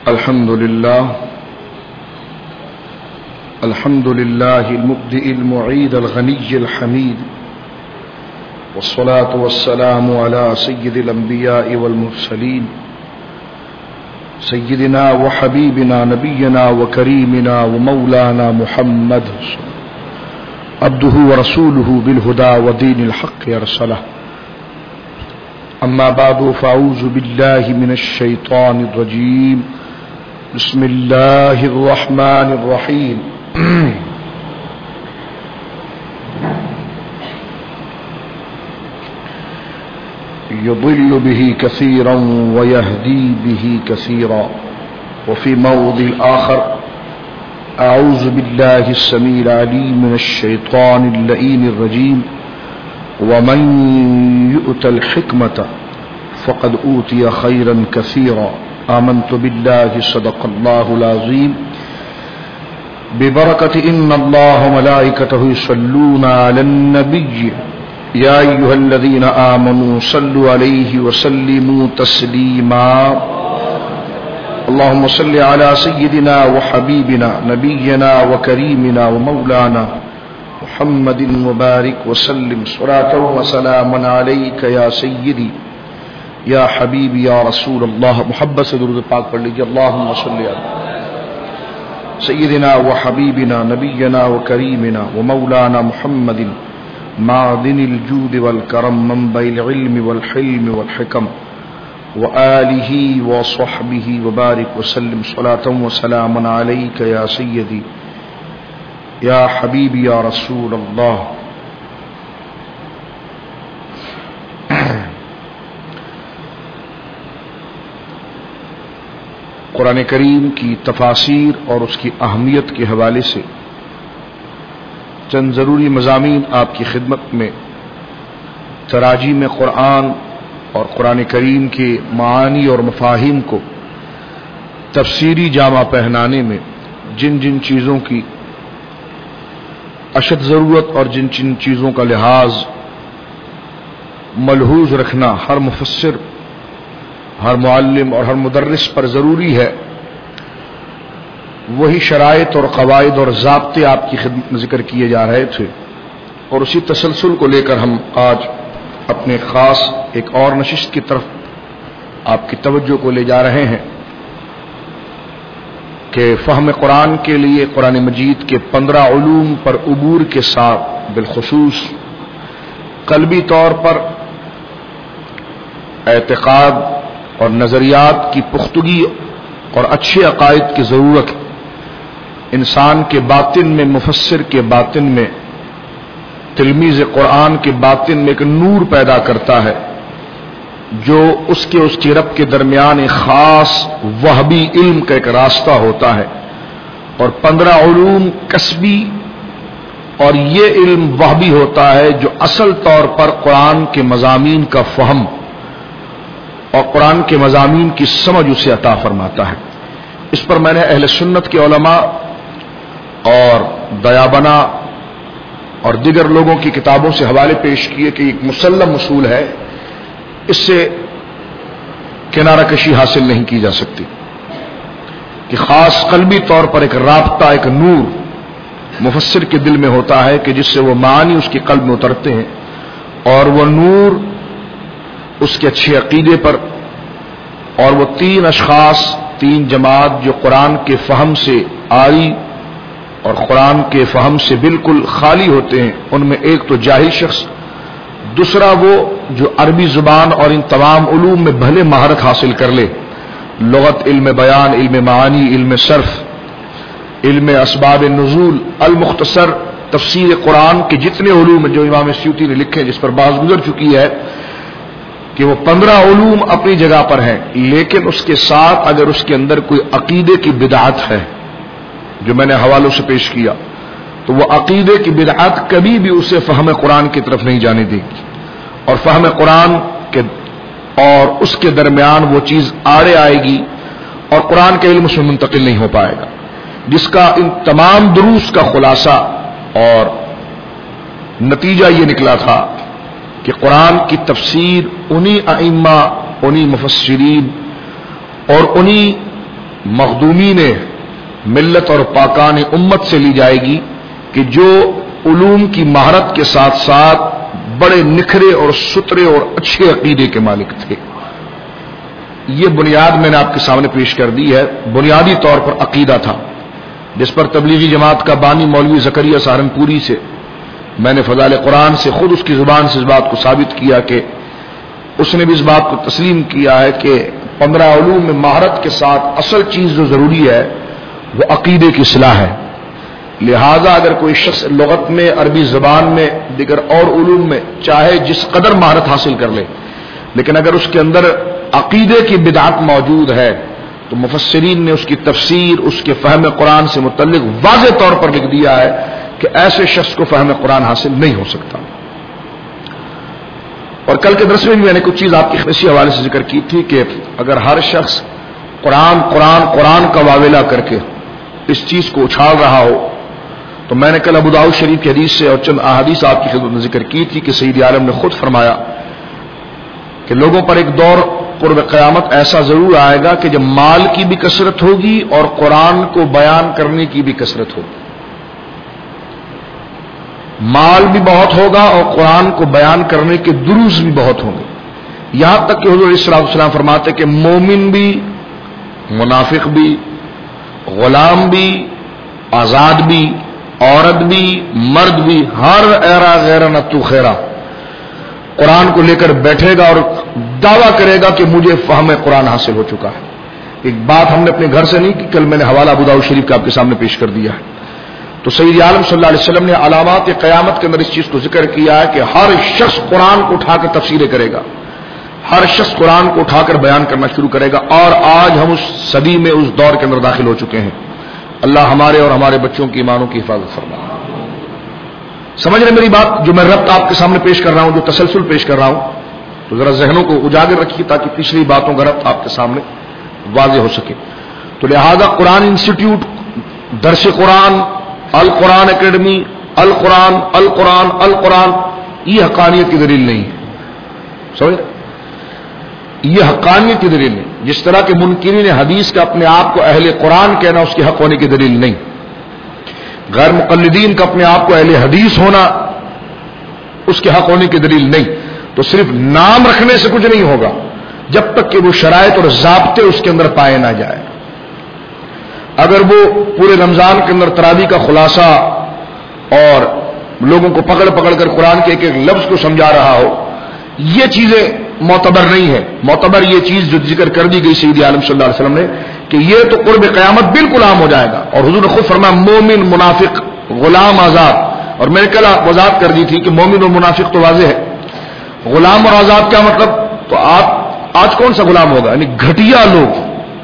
الحمد لله المبدئ المعيد الغني الحميد، والصلاة والسلام على سيد الأنبياء والمرسلين، سيدنا وحبيبنا نبينا وكريمنا ومولانا محمد عبده ورسوله بالهدى ودين الحق أرسله. أما بعد فأعوذ بالله من الشيطان الرجيم. بسم الله الرحمن الرحيم. يضل به كثيرا ويهدي به كثيرا. وفي موضع آخر: أعوذ بالله السميع العليم من الشيطان اللئيم الرجيم. ومن يؤت الحكمة فقد أوتي خيرا كثيرا. آمنت بالله صدق الله العظيم. ببركة إن الله وملائكته يصلون على النبي يا أيها الذين آمنوا صلوا عليه وسلموا تسليما. اللهم صل على سيدنا وحبيبنا نبينا وكريمنا ومولانا محمد وبارك وسلم صلاة وسلاما عليك يا سيدي یا حبیب یا رسول اللہ. محبت سے درود پاک پڑھ لیجیے. اللہم صلی علی سیدنا و حبیبنا نبینا و کریمنا و مولانا محمد معدن الجود والکرم منبع العلم والحلم والحکم و آلہ و صحبہ وبارک وسلم صلاة و سلاما علیک یا سیدی یا حبیب یا رسول اللہ. قرآن کریم کی تفاسیر اور اس کی اہمیت کے حوالے سے چند ضروری مضامین آپ کی خدمت میں تراجیم قرآن اور قرآن کریم کے معانی اور مفاہیم کو تفسیری جامہ پہنانے میں جن جن چیزوں کی اشد ضرورت اور جن جن چیزوں کا لحاظ ملحوظ رکھنا ہر مفسر، ہر معلم اور ہر مدرس پر ضروری ہے، وہی شرائط اور قواعد اور ضابطے آپ کی خدمت میں ذکر کیے جا رہے تھے، اور اسی تسلسل کو لے کر ہم آج اپنے خاص ایک اور نشست کی طرف آپ کی توجہ کو لے جا رہے ہیں کہ فہم قرآن کے لیے قرآن مجید کے 15 علوم پر عبور کے ساتھ بالخصوص قلبی طور پر اعتقاد اور نظریات کی پختگی اور اچھے عقائد کی ضرورت انسان کے باطن میں، مفسر کے باطن میں، تلمیذ قرآن کے باطن میں ایک نور پیدا کرتا ہے جو اس کے رب کے درمیان ایک خاص وہبی علم کا ایک راستہ ہوتا ہے. اور 15 علوم کسبی اور یہ علم وہبی ہوتا ہے جو اصل طور پر قرآن کے مضامین کا فہم اور قرآن کے مضامین کی سمجھ اسے عطا فرماتا ہے. اس پر میں نے اہل سنت کے علماء اور دیابنا اور دیگر لوگوں کی کتابوں سے حوالے پیش کیے کہ ایک مسلم اصول ہے، اس سے کنارہ کشی حاصل نہیں کی جا سکتی کہ خاص قلبی طور پر ایک رابطہ، ایک نور مفسر کے دل میں ہوتا ہے کہ جس سے وہ معانی اس کے قلب میں اترتے ہیں، اور وہ نور اس کے اچھے عقیدے پر، اور وہ 3 اشخاص، 3 جماعت جو قرآن کے فہم سے عاری اور قرآن کے فہم سے بالکل خالی ہوتے ہیں، ان میں ایک تو جاہل شخص، دوسرا وہ جو عربی زبان اور ان تمام علوم میں بھلے مہارت حاصل کر لے، لغت، علم بیان، علم معانی، علم صرف، علم اسباب نزول، المختصر، تفسیر قرآن کے جتنے علوم جو امام سیوطی نے لکھے جس پر بحث گزر چکی ہے کہ وہ 15 علوم اپنی جگہ پر ہیں، لیکن اس کے ساتھ اگر اس کے اندر کوئی عقیدے کی بدعت ہے جو میں نے حوالوں سے پیش کیا تو وہ عقیدے کی بدعت کبھی بھی اسے فہم قرآن کی طرف نہیں جانے دے گی، اور فہم قرآن کے اور اس کے درمیان وہ چیز آڑے آئے گی اور قرآن کا علم اس میں منتقل نہیں ہو پائے گا، جس کا ان تمام دروس کا خلاصہ اور نتیجہ یہ نکلا تھا کہ قرآن کی تفسیر انہی ائمہ، انہی مفسرین اور انہی مخدومین ملت اور پاکان امت سے لی جائے گی کہ جو علوم کی مہارت کے ساتھ ساتھ بڑے نکھرے اور ستھرے اور اچھے عقیدے کے مالک تھے. یہ بنیاد میں نے آپ کے سامنے پیش کر دی ہے. بنیادی طور پر عقیدہ تھا جس پر تبلیغی جماعت کا بانی مولوی زکریا سہارنپوری سے میں نے فضائل قرآن سے خود اس کی زبان سے اس بات کو ثابت کیا کہ اس نے بھی اس بات کو تسلیم کیا ہے کہ 15 علوم میں مہارت کے ساتھ اصل چیز جو ضروری ہے وہ عقیدے کی اصلاح ہے. لہذا اگر کوئی شخص لغت میں، عربی زبان میں، دیگر اور علوم میں چاہے جس قدر مہارت حاصل کر لے، لیکن اگر اس کے اندر عقیدے کی بدعت موجود ہے تو مفسرین نے اس کی تفسیر، اس کے فہم قرآن سے متعلق واضح طور پر لکھ دیا ہے کہ ایسے شخص کو فہم قرآن حاصل نہیں ہو سکتا. اور کل کے درس میں بھی میں نے کچھ چیز آپ کی اسی حوالے سے ذکر کی تھی کہ اگر ہر شخص قرآن قرآن قرآن کا واویلا کر کے اس چیز کو اچھال رہا ہو تو میں نے کل ابو داؤد شریف کی حدیث سے اور چند احادیث آپ کی خدمت میں ذکر کی تھی کہ سید عالم نے خود فرمایا کہ لوگوں پر ایک دور قرب قیامت ایسا ضرور آئے گا کہ جب مال کی بھی کثرت ہوگی اور قرآن کو بیان کرنے کی بھی کثرت ہوگی. مال بھی بہت ہوگا اور قرآن کو بیان کرنے کے دروس بھی بہت ہوں گے. یہاں تک کہ حضور علیہ الصلوۃ والسلام فرماتے کہ مومن بھی، منافق بھی، غلام بھی، آزاد بھی، عورت بھی، مرد بھی، ہر ایرا غیرا نہ تو خیرا قرآن کو لے کر بیٹھے گا اور دعویٰ کرے گا کہ مجھے فہم قرآن حاصل ہو چکا ہے. ایک بات ہم نے اپنے گھر سے نہیں کی، کل میں نے حوالہ ابو داؤد شریف کا آپ کے سامنے پیش کر دیا ہے. تو سید عالم صلی اللہ علیہ وسلم نے علامات قیامت کے اندر اس چیز کو ذکر کیا ہے کہ ہر شخص قرآن کو اٹھا کر تفسیریں کرے گا، ہر شخص قرآن کو اٹھا کر بیان کرنا شروع کرے گا. اور آج ہم اس صدی میں، اس دور کے اندر داخل ہو چکے ہیں. اللہ ہمارے اور ہمارے بچوں کی ایمانوں کی حفاظت فرمائے. سمجھ رہے میری بات؟ جو میں ربط آپ کے سامنے پیش کر رہا ہوں، جو تسلسل پیش کر رہا ہوں، تو ذرا ذہنوں کو اجاگر رکھیے تاکہ پچھلی باتوں کا ربط آپ کے سامنے واضح ہو سکے. تو لہذا قرآن انسٹیٹیوٹ، درس قرآن، القرآن اکیڈمی، القرآن القرآن القرآن، یہ حقانیت کی دلیل نہیں ہے. سمجھ رہے؟ یہ حقانیت کی دلیل نہیں. جس طرح کے منکرین حدیث کا اپنے آپ کو اہل قرآن کہنا اس کے حق ہونے کی دلیل نہیں. غیر مقلدین کا اپنے آپ کو اہل حدیث ہونا اس کے حق ہونے کی دلیل نہیں. تو صرف نام رکھنے سے کچھ نہیں ہوگا جب تک کہ وہ شرائط اور ضابطے اس کے اندر پائے نہ جائے. اگر وہ پورے رمضان کے اندر تراویح کا خلاصہ اور لوگوں کو پکڑ پکڑ کر قرآن کے ایک ایک لفظ کو سمجھا رہا ہو، یہ چیزیں معتبر نہیں ہے. معتبر یہ چیز جو ذکر کر دی گئی سید عالم صلی اللہ علیہ وسلم نے کہ یہ تو قرب قیامت بالکل عام ہو جائے گا. اور حضور نے خود فرمایا مومن، منافق، غلام، آزاد. اور میں نے کل وضاحت کر دی تھی کہ مومن اور منافق تو واضح ہے. غلام اور آزاد کیا مطلب؟ تو آپ آج کون سا غلام ہوگا؟ یعنی گھٹیا لوگ،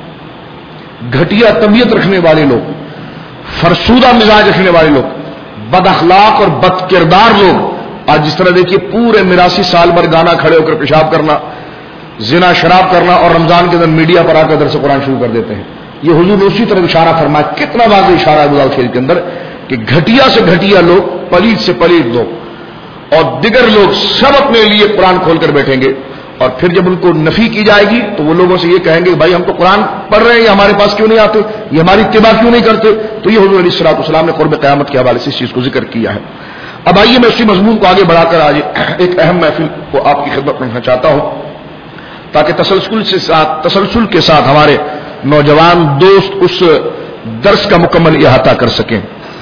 گھٹیا طبیعت رکھنے والے لوگ، فرسودہ مزاج رکھنے والے لوگ، بد اخلاق اور بد کردار لوگ. آج جس طرح دیکھیے پورے 82 سال بھر گانا کھڑے ہو کر پیشاب کرنا، زنا، شراب کرنا، اور رمضان کے اندر میڈیا پر آ کر درس قرآن شروع کر دیتے ہیں. یہ حضور نے اسی طرح اشارہ فرمایا، کتنا واضح اشارہ ہے ابو شریف کے اندر کہ گھٹیا سے گھٹیا لوگ، پلید سے پلید لوگ اور دیگر لوگ سب اپنے لیے قرآن کھول کر بیٹھیں گے. اور پھر جب ان کو نفی کی جائے گی تو وہ لوگوں سے یہ کہیں گے بھائی ہم تو قرآن پڑھ رہے ہیں، یہ ہمارے پاس کیوں نہیں آتے، یہ ہماری اتباع کیوں نہیں کرتے. تو یہ حضور علیہ الصلوۃ والسلام نے قرب قیامت کے حوالے سے اس چیز کو ذکر کیا ہے. اب آئیے میں اسی مضمون کو آگے بڑھا کر آج ایک اہم محفل کو آپ کی خدمت میں رکھنا چاہتا ہوں تاکہ تسلسل کے ساتھ ہمارے نوجوان دوست اس درس کا مکمل احاطہ کر سکیں.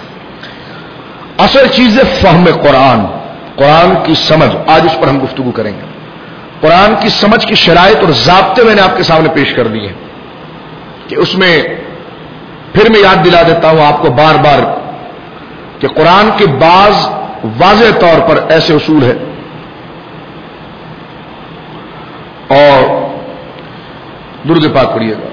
اصل چیز ہے فہم قرآن، قرآن کی سمجھ. آج اس پر ہم گفتگو کریں گے. قرآن کی سمجھ کی شرائط اور ضابطے میں نے آپ کے سامنے پیش کر دیے کہ اس میں پھر میں یاد دلا دیتا ہوں آپ کو بار بار کہ قرآن کے بعض واضح طور پر ایسے اصول ہیں اور درود پاک پڑھیے گا.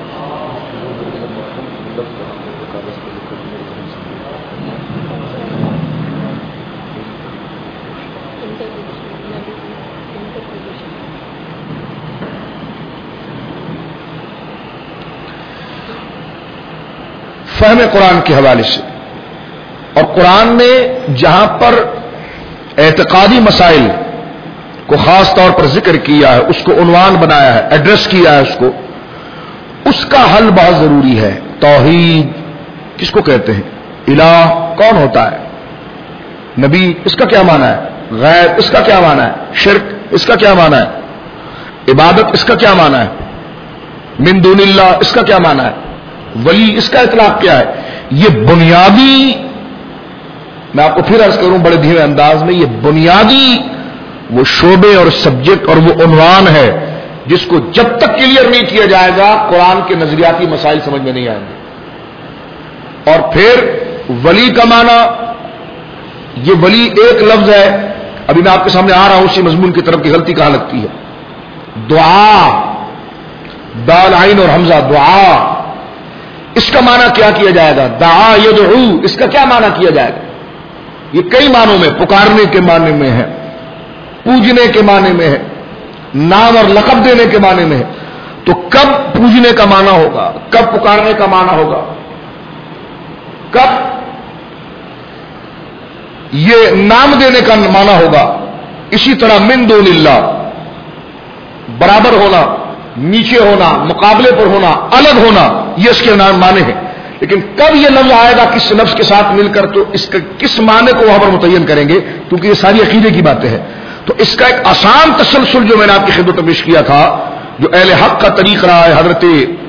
فہم قرآن کے حوالے سے، اور قرآن نے جہاں پر اعتقادی مسائل کو خاص طور پر ذکر کیا ہے، اس کو عنوان بنایا ہے، ایڈریس کیا ہے اس کو، اس کا حل بہت ضروری ہے. توحید کس کو کہتے ہیں؟ الہ کون ہوتا ہے؟ نبی اس کا کیا معنی ہے؟ غیب اس کا کیا معنی ہے؟ شرک اس کا کیا معنی ہے؟ عبادت اس کا کیا معنی ہے؟ من دون اللہ اس کا کیا معنی ہے؟ ولی اس کا اطلاق کیا ہے؟ یہ بنیادی، میں آپ کو پھر عرض کروں بڑے دھیمے انداز میں، یہ بنیادی وہ شعبے اور سبجیکٹ اور وہ عنوان ہے جس کو جب تک کلیئر نہیں کیا جائے گا قرآن کے نظریاتی مسائل سمجھ میں نہیں آئیں گے. اور پھر ولی کا معنی، یہ ولی ایک لفظ ہے، ابھی میں آپ کے سامنے آ رہا ہوں اسی مضمون کی طرف کی غلطی کہاں لگتی ہے. دعا، دال عین اور حمزہ، دعا، اس کا معنی کیا کیا جائے گا؟ دعا یدعو، اس کا کیا معنی کیا جائے گا؟ یہ کئی معنوں میں، پکارنے کے معنی میں ہے، پوجنے کے معنی میں ہے، نام اور لقب دینے کے معنی میں ہے. تو کب پوجنے کا معنی ہوگا، کب پکارنے کا معنی ہوگا، کب یہ نام دینے کا معنی ہوگا؟ اسی طرح من دون اللہ، برابر ہونا، نیچے ہونا، مقابلے پر ہونا، الگ ہونا، یہ اس کے نام معنی ہے. لیکن کب یہ لفظ آئے گا کس لفظ کے ساتھ مل کر، تو اس کا کس معنی کو وہاں پر متعین کریں گے، کیونکہ یہ ساری عقیدے کی باتیں ہیں. تو اس کا ایک آسان تسلسل جو میں نے آپ کی خدمت میں پیش کیا تھا، جو اہل حق کا طریق رہا ہے حضرت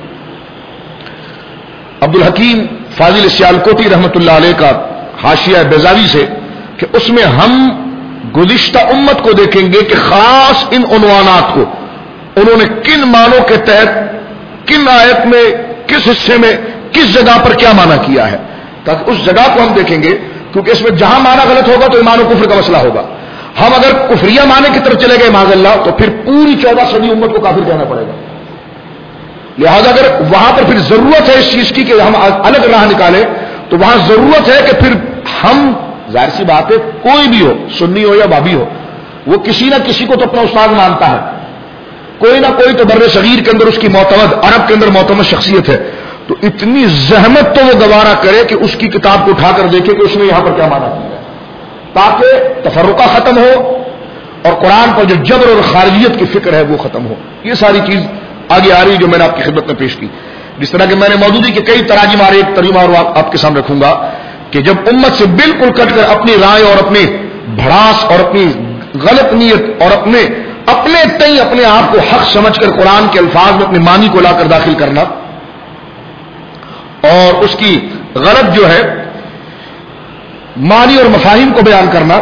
عبدالحکیم فاضل سیالکوٹی رحمت اللہ علیہ کا حاشیہ بیضاوی سے، کہ اس میں ہم گزشتہ امت کو دیکھیں گے کہ خاص ان عنوانات کو انہوں نے کن معنوں کے تحت، کن آیت میں، کس حصے میں، کس جگہ پر کیا معنی کیا ہے، تاکہ اس جگہ کو ہم دیکھیں گے. کیونکہ اس میں جہاں معنی غلط ہوگا تو ایمان و کفر کا مسئلہ ہوگا. ہم اگر کفریہ معنی کی طرف چلے گئے معاذ اللہ، تو پھر پوری 14 صدی امت کو کافر کہنا پڑے گا. لہذا اگر وہاں پر پھر ضرورت ہے اس چیز کی کہ ہم الگ راہ نکالیں، تو وہاں ضرورت ہے کہ پھر ہم، ظاہر سی بات ہے کوئی بھی ہو، سنی ہو یا بابی ہو، وہ کسی نہ کسی کو تو اپنا استاد مانتا ہے، کوئی نہ کوئی تو بر صغیر کے اندر اس کی معتمد، عرب کے اندر معتمد شخصیت ہے. تو اتنی زحمت تو وہ گوارا کرے کہ اس کی کتاب کو اٹھا کر دیکھے کہ اس نے یہاں پر کیا مانا کیا ہے، تاکہ تفرقہ ختم ہو اور قرآن پر جو جبر اور خارجیت کی فکر ہے وہ ختم ہو. یہ ساری چیز آگے آ رہی جو میں نے آپ کی خدمت میں پیش کی. جس طرح کہ میں نے مودودی کے کئی تراجم آ رہے، ایک ترجمہ اور آپ کے سامنے رکھوں گا کہ جب امت سے بالکل کٹ کر اپنی رائے اور اپنی بھڑاس اور اپنی غلط نیت اور اپنے تئیں اپنے آپ کو حق سمجھ کر قرآن کے الفاظ میں اپنے معنی کو لا کر داخل کرنا، اور اس کی غلط جو ہے معنی اور مفاہیم کو بیان کرنا،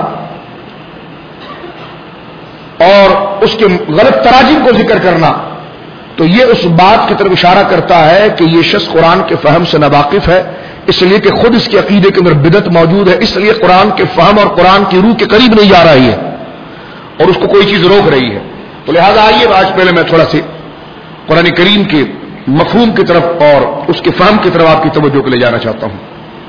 اور اس کے غلط تراجم کو ذکر کرنا، تو یہ اس بات کی طرف اشارہ کرتا ہے کہ یہ شخص قرآن کے فہم سے ناواقف ہے، اس لیے کہ خود اس کے عقیدے کے اندر بدعت موجود ہے، اس لیے قرآن کے فہم اور قرآن کی روح کے قریب نہیں جا رہی ہے اور اس کو کوئی چیز روک رہی ہے. تو لہذا آئیے آج پہلے میں تھوڑا سی قرآن کریم کے مفہوم کی طرف اور اس کے فہم کی طرف آپ کی توجہ کو لے جانا چاہتا ہوں،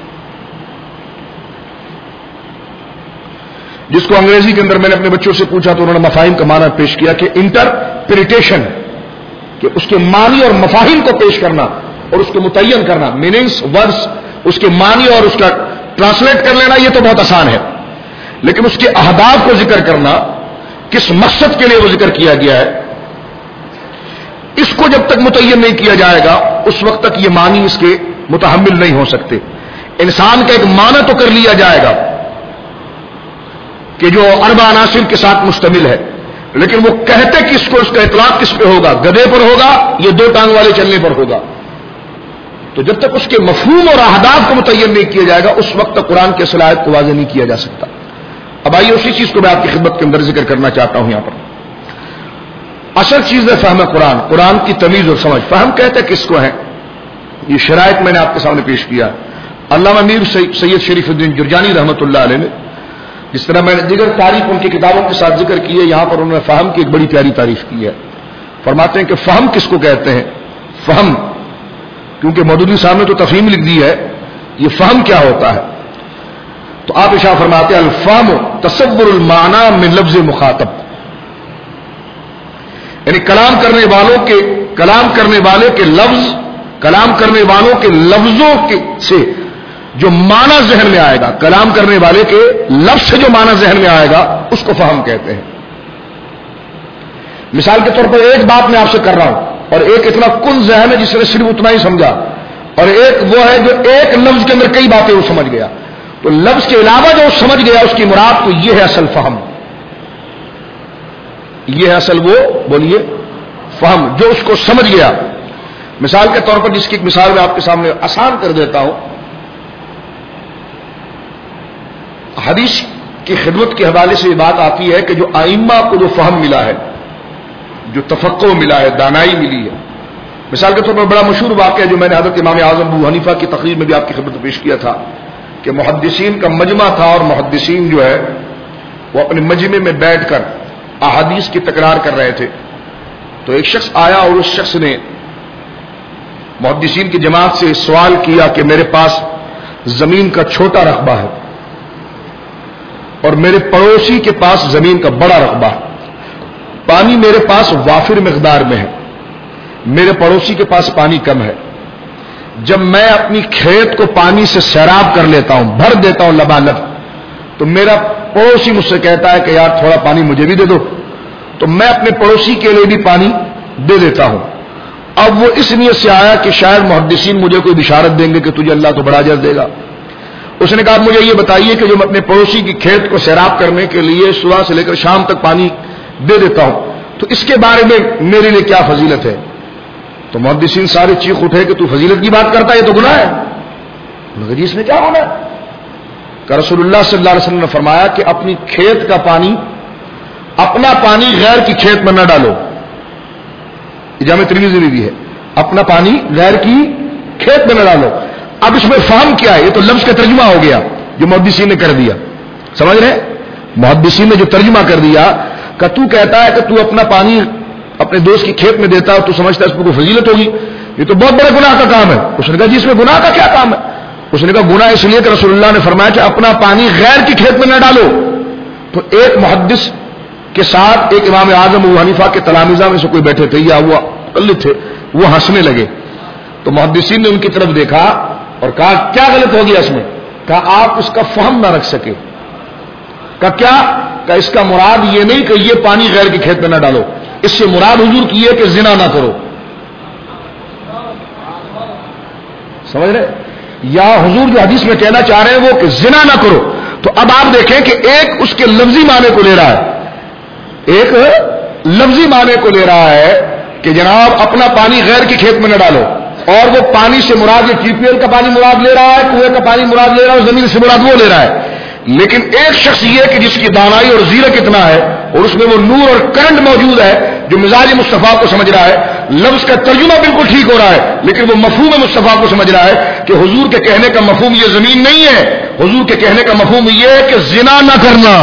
جس کو انگریزی کے اندر میں نے اپنے بچوں سے پوچھا تو انہوں نے مفاہیم کا معنی پیش کیا کہ انٹرپریٹیشن، کہ اس کے معنی اور مفاہیم کو پیش کرنا اور اس کو متعین کرنا، میننگز، ورڈز، اس کے معنی اور اس کا ٹرانسلیٹ کر لینا یہ تو بہت آسان ہے، لیکن اس کے اہداف کو ذکر کرنا، کس مقصد کے لیے وہ ذکر کیا گیا ہے، اس کو جب تک متعین نہیں کیا جائے گا اس وقت تک یہ معنی اس کے متحمل نہیں ہو سکتے. انسان کا ایک معنی تو کر لیا جائے گا کہ جو اربع عناصر کے ساتھ مشتمل ہے، لیکن وہ کہتے کس کو، اس کا اطلاق کس پہ ہوگا، گدھے پر ہوگا یا دو ٹانگ والے چلنے پر ہوگا. تو جب تک اس کے مفہوم اور اہداف کو متعین نہیں کیا جائے گا اس وقت تک قرآن کی صلاحیت کو واضح نہیں کیا جا سکتا. اب آئیے اسی چیز کو میں آپ کی خدمت کے اندر ذکر کرنا چاہتا ہوں. یہاں پر اصل چیز ہے فہم قرآن، قرآن کی تمیز اور سمجھ. فہم کہتے کس کو ہے، یہ شرائط میں نے آپ کے سامنے پیش کیا. علامہ میر سید شریف الدین جرجانی رحمۃ اللہ علیہ نے، جس طرح میں نے دیگر تعریف ان کی کتابوں کے ساتھ ذکر کی ہے، یہاں پر انہوں نے فہم کی ایک بڑی پیاری تعریف کی ہے. فرماتے ہیں کہ فہم کس کو کہتے ہیں، فہم، کیونکہ مودودی صاحب نے تو تفہیم لکھ دی ہے، یہ فہم کیا ہوتا ہے؟ تو آپ ارشاد فرماتے ہیں الفہم تصور المعنی من لفظ مخاطب، یعنی کلام کرنے والے کے لفظ، کلام کرنے والوں کے لفظوں سے جو معنی ذہن میں آئے گا، کلام کرنے والے کے لفظ سے جو معنی ذہن میں آئے گا اس کو فہم کہتے ہیں. مثال کے طور پر ایک بات میں آپ سے کر رہا ہوں، اور ایک اتنا کن ذہن ہے جس نے صرف اتنا ہی سمجھا، اور ایک وہ ہے جو ایک لفظ کے اندر کئی باتیں وہ سمجھ گیا. تو لفظ کے علاوہ جو سمجھ گیا اس کی مراد، تو یہ ہے اصل فہم، یہ ہے اصل وہ بولیے فہم جو اس کو سمجھ گیا. مثال کے طور پر جس کی ایک مثال میں آپ کے سامنے آسان کر دیتا ہوں. حدیث کی خدمت کے حوالے سے یہ بات آتی ہے کہ جو ائمہ کو جو فہم ملا ہے، جو تفقہ ملا ہے، دانائی ملی ہے. مثال کے طور پر بڑا مشہور واقعہ جو میں نے حضرت امام اعظم ابو حنیفہ کی تقریر میں بھی آپ کی خدمت میں پیش کیا تھا کہ محدثین کا مجمع تھا، اور محدثین جو ہے وہ اپنے مجمع میں بیٹھ کر احادیث کی تکرار کر رہے تھے. تو ایک شخص آیا اور اس شخص نے محدثین کی جماعت سے سوال کیا کہ میرے پاس زمین کا چھوٹا رقبہ ہے اور میرے پڑوسی کے پاس زمین کا بڑا رقبہ ہے، پانی میرے پاس وافر مقدار میں ہے، میرے پڑوسی کے پاس پانی کم ہے. جب میں اپنی کھیت کو پانی سے سیراب کر لیتا ہوں، بھر دیتا ہوں لبالب، تو میرا پڑوسی مجھ سے کہتا ہے کہ یار تھوڑا پانی مجھے بھی دے دو، تو میں اپنے پڑوسی کے لیے بھی پانی دے دیتا ہوں. اب وہ اس نیت سے آیا کہ شاید محدثین مجھے کوئی بشارت دیں گے کہ تجھے اللہ تو بڑا اجر دے گا. اس نے کہا مجھے یہ بتائیے کہ جو میں اپنے پڑوسی کی کھیت کو سیراب کرنے کے لیے صبح سے لے کر شام تک پانی دے دیتا ہوں، تو اس کے بارے میں میرے لیے کیا فضیلت ہے؟ تو محدثین سارے چیخ اٹھے کہ تو فضیلت کی بات کرتا ہے، یہ تو گناہ ہے. مگر اس میں کیا ہونا ہے؟ کہ رسول اللہ صلی اللہ علیہ وسلم نے فرمایا کہ اپنی کھیت کا پانی، اپنا پانی غیر کی کھیت میں نہ ڈالو. جامع ترمذی میں بھی ہے، اپنا پانی غیر کی کھیت میں نہ ڈالو. اب اس میں فہم کیا ہے؟ یہ تو لفظ کا ترجمہ ہو گیا جو محدثین نے کر دیا. سمجھ رہے؟ محدثین نے جو ترجمہ کر دیا کہ تو کہتا ہے کہ تو اپنا پانی اپنے دوست کی کھیت میں دیتا ہے، تو سمجھتا ہے اس میں کوئی فضیلت ہوگی، یہ تو بہت بڑے گناہ کا کام ہے. اس نے کہا جی اس میں گناہ کا کیا کام ہے؟ اس نے کہا گناہ اس لیے کہ رسول اللہ نے فرمایا کہ اپنا پانی غیر کی کھیت میں نہ ڈالو. تو ایک محدث کے ساتھ ایک امام اعظم ابو حنیفہ کے تلامذہ میں سے کوئی بیٹھے تھے یا وہ مقلد تھے، وہ ہنسنے لگے. تو محدثین نے ان کی طرف دیکھا اور کہا کیا غلط ہو گیا اس میں؟ کہا آپ اس کا فہم نہ رکھ سکے. کہا کیا؟ کہ اس کا مراد یہ نہیں کہ یہ پانی غیر کی کھیت میں نہ ڈالو، اس سے مراد حضور کی ہے کہ زنا نہ کرو. سمجھ رہے؟ یا حضور جو حدیث میں کہنا چاہ رہے ہیں وہ کہ زنا نہ کرو. تو اب آپ دیکھیں کہ ایک اس کے لفظی معنی کو لے رہا ہے، ایک لفظی معنی کو لے رہا ہے کہ جناب اپنا پانی غیر کی کھیت میں نہ ڈالو، اور وہ پانی سے مراد یہ ٹی پی ایل کا پانی مراد لے رہا ہے، کنویں کا پانی مراد لے رہا ہے، اور زمین سے مراد وہ لے رہا ہے. لیکن ایک شخص یہ کہ جس کی دانائی اور زیرک اتنا ہے اور اس میں وہ نور اور کرنٹ موجود ہے جو مزاج مصطفیٰ کو سمجھ رہا ہے، لفظ کا ترجمہ بالکل ٹھیک ہو رہا ہے لیکن وہ مفہوم مصطفیٰ کو سمجھ رہا ہے کہ حضور کے کہنے کا مفہوم یہ زمین نہیں ہے، حضور کے کہنے کا مفہوم یہ ہے کہ زنا نہ کرنا.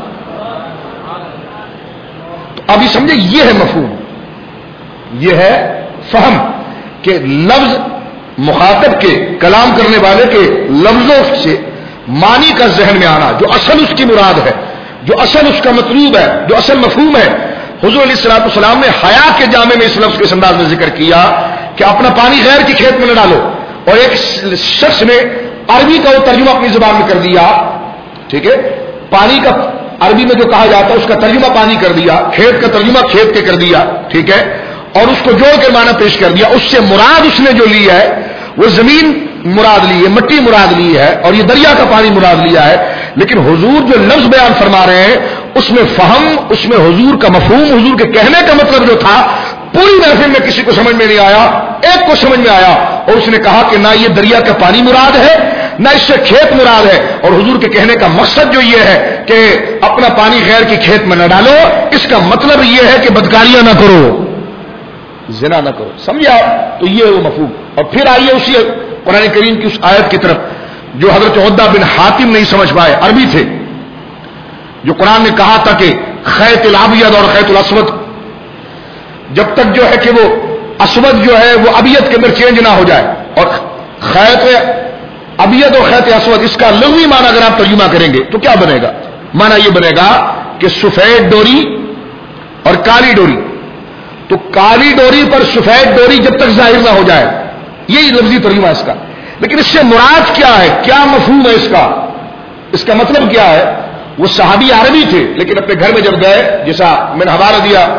تو ابھی سمجھے یہ ہے مفہوم، یہ ہے فہم کہ لفظ مخاطب کے، کلام کرنے والے کے لفظوں سے معنی کا ذہن میں آنا، جو اصل اس کی مراد ہے، جو اصل اس کا مطلوب ہے، جو اصل مفہوم ہے. حضور علیہ الصلوۃ والسلام نے حیا کے جامع میں اس لفظ کے انداز میں ذکر کیا کہ اپنا پانی غیر کی کھیت میں نہ ڈالو، اور ایک شخص نے عربی کا وہ ترجمہ اپنی زبان میں کر دیا. ٹھیک ہے، پانی کا عربی میں جو کہا جاتا ہے اس کا ترجمہ پانی کر دیا، کھیت کا ترجمہ کھیت کے کر دیا. ٹھیک ہے، اور اس کو جوڑ کے معنی پیش کر دیا. اس سے مراد اس نے جو لی ہے وہ زمین مراد لی ہے، مٹی مراد لی ہے، اور یہ دریا کا پانی مراد لیا ہے. لیکن حضور جو لفظ بیان فرما رہے ہیں اس میں فہم، اس میں حضور کا مفہوم، حضور کے کہنے کا مطلب جو تھا پوری محفل میں کسی کو سمجھ میں نہیں آیا، ایک کو سمجھ میں آیا اور اس نے کہا کہ نہ یہ دریا کا پانی مراد ہے نہ اس سے کھیت مراد ہے، اور حضور کے کہنے کا مقصد جو یہ ہے کہ اپنا پانی غیر کی کھیت میں نہ ڈالو، اس کا مطلب یہ ہے کہ بدکاریاں نہ کرو، زنا نہ کرو. سمجھا؟ تو یہ ہے وہ مفہوم. اور پھر آئیے اسی قرآن کریم کی اس آیت کی طرف جو حضرت عقبہ بن حاتم نہیں سمجھ پائے، عربی تھے، جو قرآن نے کہا تھا کہ خیط الابیض اور خیط الاسود، جب تک جو ہے کہ وہ اسود جو ہے وہ ابیض کے اندر چینج نہ ہو جائے، اور خیط ابیض اور خیط اسود اس کا لغوی معنی اگر آپ ترجمہ کریں گے تو کیا بنے گا؟ معنی یہ بنے گا کہ سفید ڈوری اور کالی ڈوری. تو کالی ڈوری پر سفید ڈوری جب تک ظاہر نہ ہو جائے، یہی لفظی ترجمہ اس کا. لیکن اس سے مراد کیا ہے؟ کیا مفہوم ہے اس کا؟ اس کا مطلب کیا ہے؟ وہ صحابی عربی تھے لیکن اپنے گھر میں جب گئے، جیسا میں نے حوالہ دیا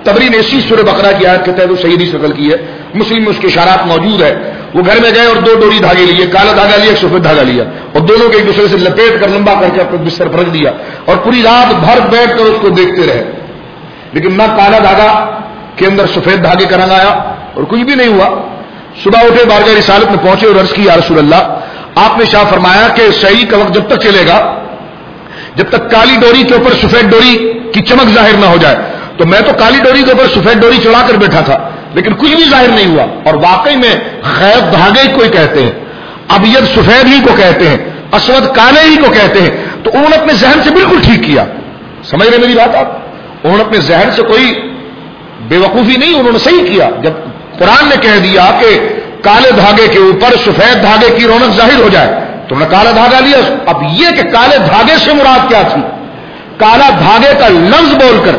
तबरी ने इसी सूरह बकरा की आयत के तहत सही हदीस नकल की है, मुस्लिम में उसके इशारात मौजूद है। वो घर में गए और 2 डोरी धागे लिए, काला धागा लिया, एक सफेद धागा लिया और दोनों को एक दूसरे से लपेट कर लंबा करके अपने बिस्तर पर रख दिया और पूरी रात भर बैठ कर उसको देखते रहे, लेकिन ना काला धागा के अंदर सफेद धागे का रंग आया और कुछ भी नहीं हुआ। सुबह उठे, बारगाह रिसालत में पहुंचे और अर्ज की, या रसूल अल्लाह, आपने शाह फरमाया कि सही का वक्त जब तक चलेगा जब तक काली डोरी के ऊपर सफेद डोरी की चमक जाहिर ना हो जाए। तो मैं तो काली डोरी के ऊपर सफेद डोरी चढ़ाकर बैठा था, लेकिन कुछ भी जाहिर नहीं हुआ। और वाकई में खैब धागे को ही कहते हैं, अबयद सफेद ही को कहते हैं, असवद काले ही को कहते हैं। तो उन्होंने अपने जहन से बिल्कुल ठीक किया। समझ रहे मेरी बात आप? उन्होंने अपने जहन से कोई बेवकूफी नहीं, उन्होंने सही किया। जब कुरान ने कह दिया कि काले धागे के ऊपर सफेद धागे की रौनक जाहिर हो जाए तो उन्होंने काला धागा लिया। अब यह कि काले धागे से मुराद क्या थी, काला धागे का लफ्ज बोलकर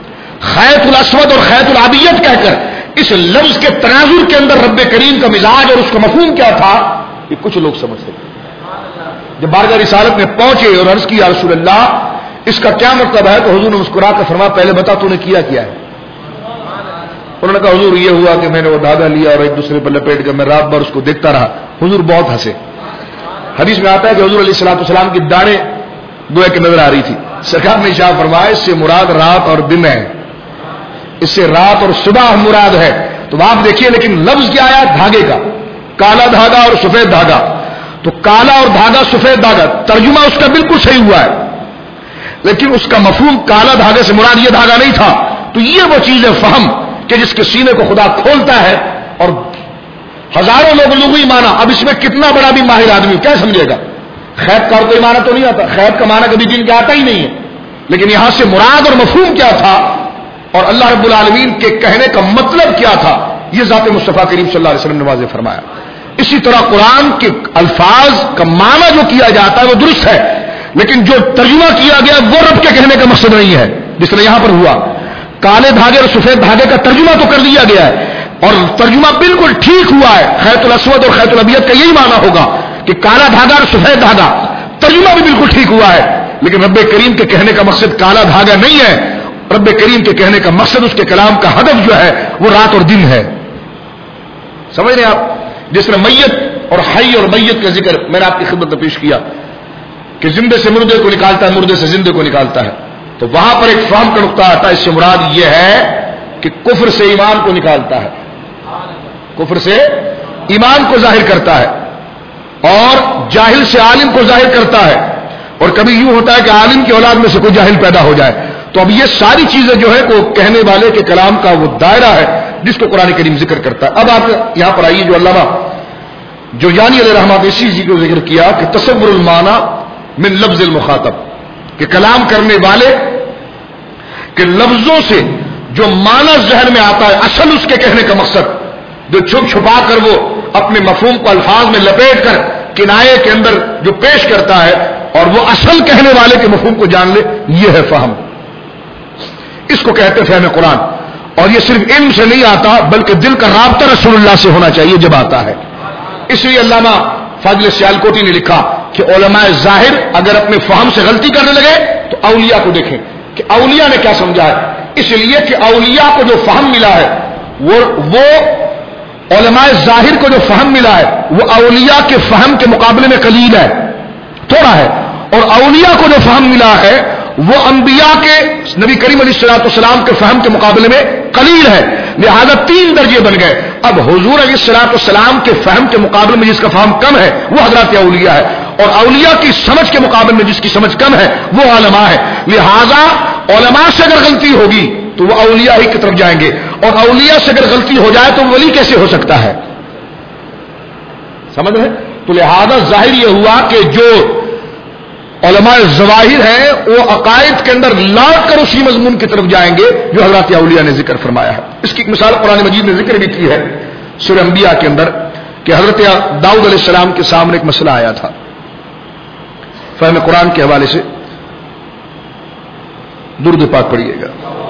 खैतुल अस्वद और खैतुल अबियद कहकर इस लफ्ज के तनाजुर के अंदर रब्बे करीम का मिजाज और उसका मफहूम क्या था, ये कुछ लोग समझ सके। जब बारगाह रिसालत में पहुंचे और अर्ज की, या रसूल अल्लाह, इसका क्या मतलब है? तो हुजूर ने मुस्कुरा कर फरमाया, पहले बता तूने किया क्या है। उन्होंने कहा, हुजूर ये हुआ कि मैंने वो धागा लिया और एक दूसरे पर लपेट कर मैं रात भर उसको देखता रहा। हुजूर बहुत हंसे। हदीस में आता है कि हुजूर अलैहिस्सलाम की दाढ़ें गोया की नजर आ रही थी। सरकार ने इशारा फरमाया, इससे मुराद रात और दिन है, इससे रात और सुबह मुराद है। तो आप देखिए, लेकिन लफ्ज क्या आया? धागे का, काला धागा और सफेद धागा। तो काला और धागा, सफेद धागा, तर्जुमा उसका बिल्कुल सही हुआ है, लेकिन उसका मफहूम काला धागे से मुराद ये धागा नहीं था। तो ये वो चीज है फहम कि जिसके सीने को खुदा खोलता है। और हजारों लोग लुग़वी माना, अब इसमें कितना बड़ा भी माहिर आदमी क्या समझेगा? खैब का कोई माना तो नहीं आता, खैब का माना कभी दिन का आता ही नहीं है, लेकिन यहां से मुराद और मफहूम क्या था और अल्लाह रब्बुल आलमीन के कहने का मतलब क्या था, यह ज़ात मुस्तफा करीम सल्लल्लाहु अलैहि वसल्लम ने वाज़ेह फरमाया। इसी तरह कुरान के अल्फाज का माना जो किया जाता है वो दुरुस्त है, लेकिन जो तर्जुमा किया गया वो रब के कहने का मकसद नहीं है। जिस तरह यहां पर हुआ, काले धागे और सफेद धागे का तर्जुमा तो कर दिया गया है और तर्जुमा बिल्कुल ठीक हुआ है। खैतुल अस्वद और खैतुल अबियद का यही माना होगा कि काला धागा और सफेद धागा, तर्जुमा भी बिल्कुल ठीक हुआ है, लेकिन रब्बे करीम के कहने का मकसद काला धागा नहीं है। रब्बे करीम के कहने का मकसद, उसके कलाम का हदफ जो है वो रात और दिन है। समझ रहे आप? जिस तरह मैयत और हई और मैयत का जिक्र मैंने आपकी खिदमत में पेश किया कि जिंदे से मुर्दे को निकालता है, मुर्दे से जिंदे को निकालता है, तो वहां पर एक फहम का नुक्ता आता है। इससे मुराद यह है कि कुफ्र से ईमान को निकालता है, कुफ्र से ईमान को जाहिर करता है और जाहिल से आलिम को जाहिर करता है। और कभी यूं होता है कि आलिम की औलाद में से कोई जाहिल पैदा हो जाए। तो अब ये सारी चीजें जो है वो कहने वाले के कलाम का वो दायरा है जिसको कुरान करीम जिक्र करता है। अब आप यहां पर आइए, जो अल्लामा जोजानी अलैहिर्रहमत इसी चीज को जिक्र किया कि तसव्वुरुल माना मिन लफ्ज़िल मुखातब, कि कलाम करने वाले के लफ्जों से जो माना जहन में आता है, असल उसके कहने का मकसद, जो छुप छुपा कर वो अपने मफहूम को अल्फाज में लपेट कर किनाये के अंदर जो पेश करता है और वो असल कहने वाले के मफहूम को जान ले, ये है फहम। इसको कहते फहम कुरान। और ये सिर्फ इल्म से नहीं आता, बल्कि दिल का राब्ता रसूलुल्लाह से होना चाहिए जब आता है। इसलिए अल्लामा फाजिल सियालकोटी ने लिखा कि उलमाए जाहिर अगर अपने फहम से गलती करने लगे तो औलिया को देखें कि औलिया ने क्या समझा है। इसलिए कि औलिया को जो फहम मिला है वो उलमाए जाहिर को जो फहम मिला है वो औलिया के फहम के मुकाबले में कलील है, थोड़ा है। और औलिया को जो फहम मिला है वो अंबिया के, नबी करीम अलैहिस्सलाम के फहम के मुकाबले में कलील है। लिहाजा 3 दर्जे बन गए। अब हुजूर अलैहिस्सलाम के फहम के मुकाबले में जिसका फहम कम है वो हजरत औलिया है, और औलिया की समझ के मुकाबले में जिसकी समझ कम है वो उलमा है। लिहाजा उलमा से अगर गलती होगी तो वो औलिया ही की तरफ जाएंगे, और औलिया से अगर गलती हो जाए तो वली कैसे हो सकता है? समझ रहे? तो लिहाजा जाहिर यह हुआ कि जो उलमाए ज़वाहिर हैं वो अकायद के अंदर लौट कर उसी मजमून की तरफ जाएंगे जो हज़रत औलिया ने जिक्र फरमाया है। इसकी एक मिसाल कुरान मजीद ने जिक्र भी की है सूरह अंबिया के अंदर कि हज़रत दाऊद अलैहिस्सलाम के सामने एक मसला आया था। फहम कुरान के हवाले से दुरूद पाक पढ़िएगा।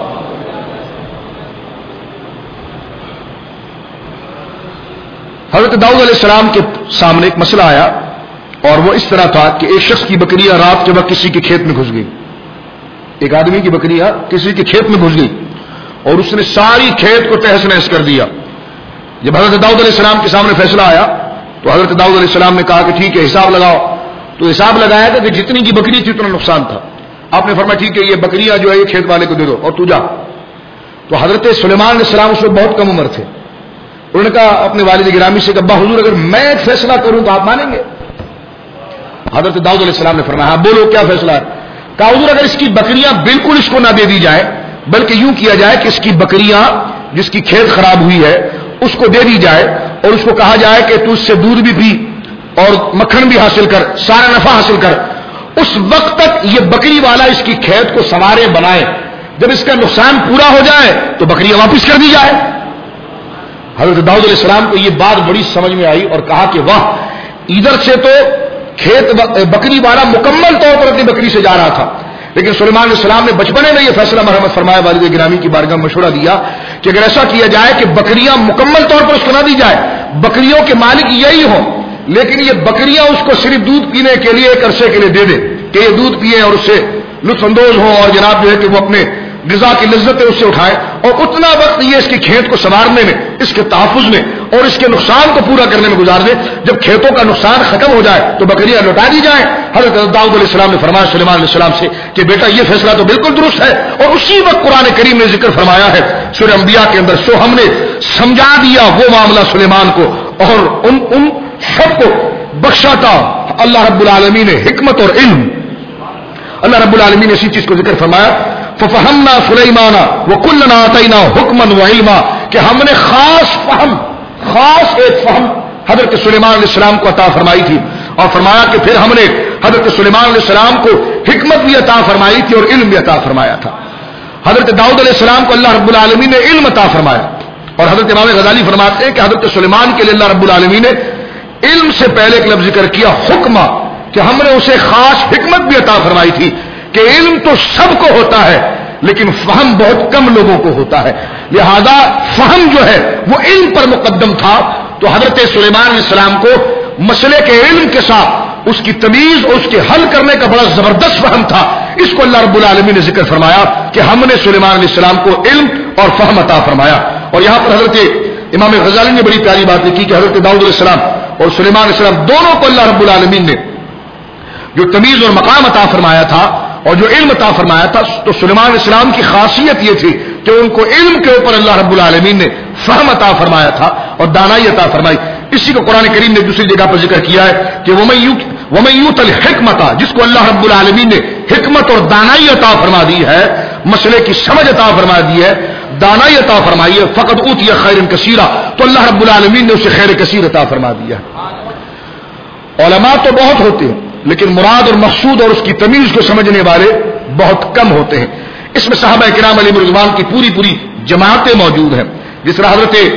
हज़रत दाऊद अलैहिस्सलाम के सामने एक मसला आया और वो इस तरह था कि एक शख्स की बकरियां रात के वक्त किसी के खेत में घुस गई। एक आदमी की बकरियां किसी के खेत में घुस गई اور اس نے ساری کھیت کو تہس نہس کر دیا. جب حضرت داؤد علیہ السلام کے سامنے فیصلہ آیا تو حضرت داؤد علیہ السلام نے کہا کہ ٹھیک ہے حساب لگاؤ. تو حساب لگایا تھا کہ جتنی کی بکری تھی اتنا نقصان تھا. آپ نے فرمایا ٹھیک ہے یہ بکریاں جو ہے یہ کھیت والے کو دے دو اور تو جا. تو حضرت سلیمان علیہ السلام اس وقت بہت کم عمر تھے. انہوں نے کہا اپنے والد گرامی سے کہ ابا حضور اگر میں ایک فیصلہ کروں تو آپ مانیں گے؟ حضرت داؤد علیہ السلام نے فرمایا بولو کیا فیصلہ ہے؟ کہا حضور اگر اس کی بکریاں بالکل اس کو نہ دے دی جائے بلکہ یوں کیا جائے کہ اس کی بکریاں جس کی کھیت خراب ہوئی ہے اس کو دے دی جائے اور اس کو کہا جائے کہ تو اس سے دودھ بھی پی اور مکھن بھی حاصل کر سارا نفع حاصل کر. اس وقت تک یہ بکری والا اس کی کھیت کو سنوارے بنائے, جب اس کا نقصان پورا ہو جائے تو بکریاں واپس کر دی جائے. حضرت داؤد علیہ السلام کو یہ بات بڑی سمجھ میں آئی اور کہا کہ واہ, ادھر سے تو کھیت بکری والا مکمل طور پر اپنی بکری سے جا رہا تھا, لیکن سلیمان علیہ السلام نے بچپنے میں یہ فیصلہ مرحمت فرمایا والد گرامی کی بارگاہ میں مشورہ دیا کہ اگر ایسا کیا جائے کہ بکریاں مکمل طور پر اس کو نہ دی جائے, بکریوں کے مالک یہی ہوں لیکن یہ بکریاں اس کو صرف دودھ پینے کے لیے ایک عرصے کے لیے دے دے کہ یہ دودھ پیئے اور اس سے لطف اندوز ہوں اور جناب جو ہے کہ وہ اپنے غذا کی لذتیں اس سے اٹھائیں, اور اتنا وقت یہ اس کی کھیت کو سنوارنے میں, اس کے تحفظ میں اور اس کے نقصان کو پورا کرنے میں گزار دیں. جب کھیتوں کا نقصان ختم ہو جائے تو بکریاں لوٹا دی جائیں. حضرت داؤد علیہ السلام نے فرمایا سلیمان علیہ السلام سے کہ بیٹا یہ فیصلہ تو بالکل درست ہے, اور اسی وقت قرآن کریم نے ذکر فرمایا ہے سورہ انبیاء کے اندر, سو ہم نے سمجھا دیا وہ معاملہ سلیمان کو اور ان سب کو بخشا تھا اللہ رب العالمین نے حکمت اور علم. اللہ رب العالمین نے اسی چیز کو ذکر فرمایا ففہمنا سلیمان وکلنا آتینا حکما وعلما, کہ ہم نے خاص ایک فہم حضرت سلیمان علیہ السلام کو عطا فرمائی تھی, اور فرمایا کہ پھر ہم نے حضرت سلیمان علیہ السلام کو حکمت بھی عطا فرمائی تھی اور علم بھی عطا فرمایا تھا. حضرت داؤد علیہ السلام کو اللہ رب العالمین نے علم عطا فرمایا, اور حضرت امام غزالی فرماتے ہیں کہ حضرت سلیمان کے لیے اللہ رب العالمین نے علم سے پہلے ایک لفظ ذکر کیا حکمہ, کہ ہم نے اسے خاص حکمت بھی عطا فرمائی تھی کہ علم تو سب کو ہوتا ہے لیکن فہم بہت کم لوگوں کو ہوتا ہے, لہذا فہم جو ہے وہ علم پر مقدم تھا. تو حضرت سلیمان علیہ السلام کو مسئلے کے علم کے ساتھ اس کی تمیز اور اس کے حل کرنے کا بڑا زبردست فہم تھا. اس کو اللہ رب العالمین نے ذکر فرمایا کہ ہم نے سلیمان علیہ السلام کو علم اور فہم عطا فرمایا. اور یہاں پر حضرت امام غزالی نے بڑی پیاری بات لکھی کہ حضرت داؤد علیہ السلام اور سلیمان علیہ السلام دونوں کو اللہ رب العالمین نے جو تمیز اور مقام عطا فرمایا تھا اور جو علم عطا فرمایا تھا, تو سلیمان علیہ السلام کی خاصیت یہ تھی کہ ان کو علم کے اوپر اللہ رب العالمین نے فہم عطا فرمایا تھا اور دانائی عطا فرمائی. اسی کو قرآن کریم نے دوسری جگہ پر ذکر کیا ہے کہ وَمَن يُؤْتَ الْحِكْمَةَ, جس کو اللہ رب العالمین نے حکمت اور دانائی عطا فرما دی ہے, مسئلے کی سمجھ عطا فرما دی ہے, دانائی عطا فرمائی ہے, فقط اوتی خیرا کثیرا, تو اللہ رب العالمین نے اسے خیر کثیر عطا فرما دیا. علماء تو بہت ہوتے ہیں لیکن مراد اور مقصود اور اس کی تمیز کو سمجھنے والے بہت کم ہوتے ہیں. اس میں صحابہ کرام علیہ رضوان کی پوری جماعتیں موجود ہیں. جس طرح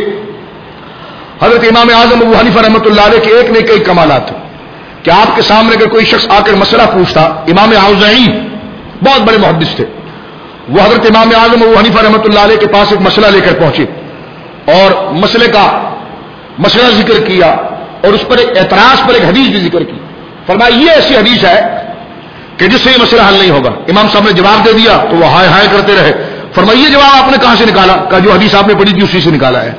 حضرت امام اعظم ابو حنیفہ رحمۃ اللہ علیہ کے ایک نے کئی کمالات ہیں کہ آپ کے سامنے اگر کوئی شخص آ کر مسئلہ پوچھتا, امام اوزاعی بہت بڑے محدث تھے, وہ حضرت امام اعظم ابو حنیفہ رحمۃ اللہ علیہ کے پاس ایک مسئلہ لے کر پہنچے اور مسئلہ ذکر کیا اور اس پر ایک اعتراض پر ایک حدیث بھی ذکر کی. فرمایا یہ ایسی حدیث ہے کہ جس سے یہ مسئلہ حل نہیں ہوگا. امام صاحب نے جواب دے دیا تو وہ ہائے ہائے کرتے رہے. فرمایا یہ جواب آپ نے کہاں سے نکالا؟ کہ جو حدیث آپ نے پڑھی تھی اسی سے نکالا ہے.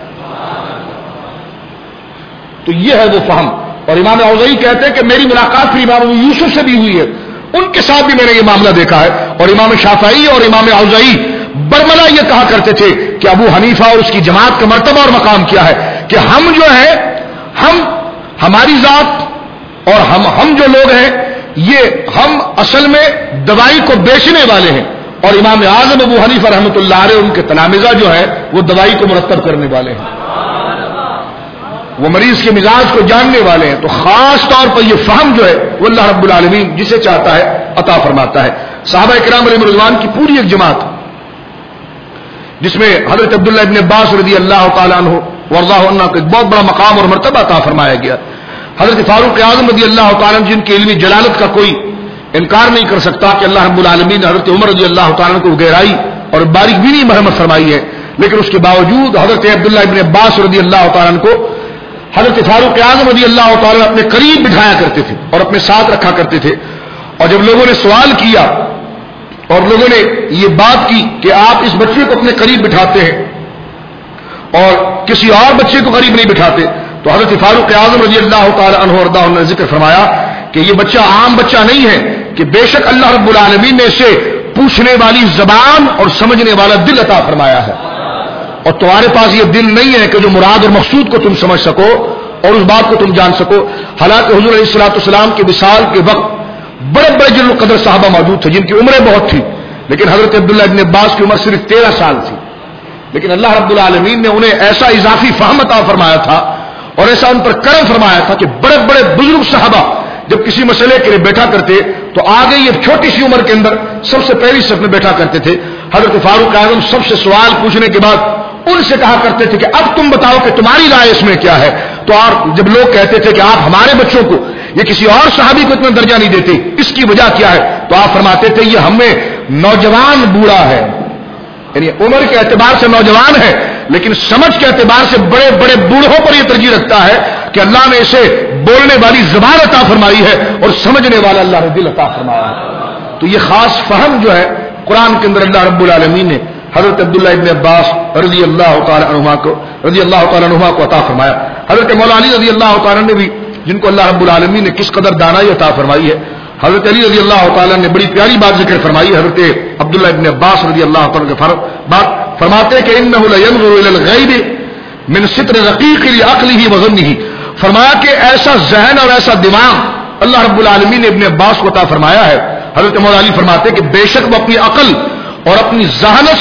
تو یہ ہے وہ فہم. اور امام اوزاعی کہتے ہیں کہ میری ملاقات پھر امام یوسف سے بھی ہوئی ہے, ان کے ساتھ بھی میں نے یہ معاملہ دیکھا ہے. اور امام شافعی اور امام اوزاعی برملا یہ کہا کرتے تھے کہ ابو حنیفہ اور اس کی جماعت کا مرتبہ اور مقام کیا ہے کہ ہم جو ہے ہماری ذات اور ہم جو لوگ ہیں یہ ہم اصل میں دوائی کو بیچنے والے ہیں, اور امام اعظم ابو حنیفہ رحمۃ اللہ علیہ ان کے تلامذہ جو ہے وہ دوائی کو مرتب کرنے والے ہیں, وہ مریض کے مزاج کو جاننے والے ہیں. تو خاص طور پر یہ فہم جو ہے وہ اللہ رب العالمین جسے چاہتا ہے عطا فرماتا ہے. صحابہ کرام علیہ رضوان کی پوری ایک جماعت جس میں حضرت عبداللہ ابن عباس رضی اللہ تعالیٰ عنہ ورضاہ عنہ کو ایک بہت بڑا مقام اور مرتبہ عطا فرمایا گیا. حضرت فاروق اعظم رضی اللہ تعالیٰ عنہ جن کی علمی جلالت کا کوئی انکار نہیں کر سکتا کہ اللہ رب العالمین نے حضرت عمر رضی اللہ تعالیٰ عنہ کو گہرائی اور باریک بینی مرحمت فرمائی ہے, لیکن اس کے باوجود حضرت عبداللہ ابن عباس رضی اللہ تعالیٰ عنہ کو حضرت فاروق اعظم رضی اللہ تعالیٰ عنہ اپنے قریب بٹھایا کرتے تھے اور اپنے ساتھ رکھا کرتے تھے. اور جب لوگوں نے سوال کیا اور لوگوں نے یہ بات کی کہ آپ اس بچے کو اپنے قریب بٹھاتے ہیں اور کسی اور بچے کو قریب نہیں بٹھاتے، تو حضرت فاروق اعظم رضی اللہ تعالی عنہ وارضاہ نے ذکر فرمایا کہ یہ بچہ عام بچہ نہیں ہے، کہ بے شک اللہ رب العالمین نے اسے پوچھنے والی زبان اور سمجھنے والا دل عطا فرمایا ہے، اور تمہارے پاس یہ دل نہیں ہے کہ جو مراد اور مقصود کو تم سمجھ سکو اور اس بات کو تم جان سکو۔ حالانکہ حضور علیہ الصلوۃ والسلام کے وصال کے وقت بڑے بڑے جلیل القدر صحابہ موجود تھے جن کی عمریں بہت تھی، لیکن حضرت عبداللہ ابن عباس کی عمر صرف 13 سال تھی، لیکن اللہ رب العالمین نے انہیں ایسا اضافی فہم عطا فرمایا تھا اور ایسا ان پر کرم فرمایا تھا کہ بڑے بڑے بزرگ صحابہ جب کسی مسئلے کے لیے بیٹھا کرتے تو آگے یہ چھوٹی سی عمر کے اندر سب سے پہلی صف میں بیٹھا کرتے تھے۔ حضرت فاروق اعظم سب سے سوال پوچھنے کے بعد ان سے کہا کرتے تھے کہ اب تم بتاؤ کہ تمہاری رائے اس میں کیا ہے، تو آپ جب لوگ کہتے تھے کہ آپ ہمارے بچوں کو یہ کسی اور صحابی کو اتنا درجہ نہیں دیتے، اس کی وجہ کیا ہے، تو آپ فرماتے تھے یہ ہمیں نوجوان بوڑھا ہے، یعنی عمر کے اعتبار سے نوجوان ہے لیکن سمجھ کے اعتبار سے بڑے بڑے بوڑھوں پر یہ ترجیح رکھتا ہے کہ اللہ نے اسے بولنے والی زبان عطا فرمائی ہے اور سمجھنے والا اللہ نے دل عطا فرمایا ہے۔ تو یہ خاص فہم جو ہے قرآن کے اندر اللہ رب العالمین نے حضرت عبداللہ ابن عباس رضی اللہ تعالی عنہما کو عطا فرمایا۔ حضرت مولا علی رضی اللہ تعالی نے بھی، جن کو اللہ رب العالمین نے کس قدر دانائی عطا فرمائی ہے، حضرت علی رضی اللہ تعالیٰ نے بڑی پیاری بات ذکر فرمائی۔ حضرت عبداللہ ابن عباس رضی اللہ تعالیٰ کے بات فرماتے ہیں کہ انہ لینظر الی الغیب من ستر رقیق لعقلہ وظنہ، فرمایا کہ ایسا ذہن اور ایسا دماغ اللہ رب العالمین نے ابن عباس کو عطا فرمایا ہے۔ حضرت مولا علی فرماتے ہیں کہ بے شک وہ اپنی عقل اور اپنی ذہانت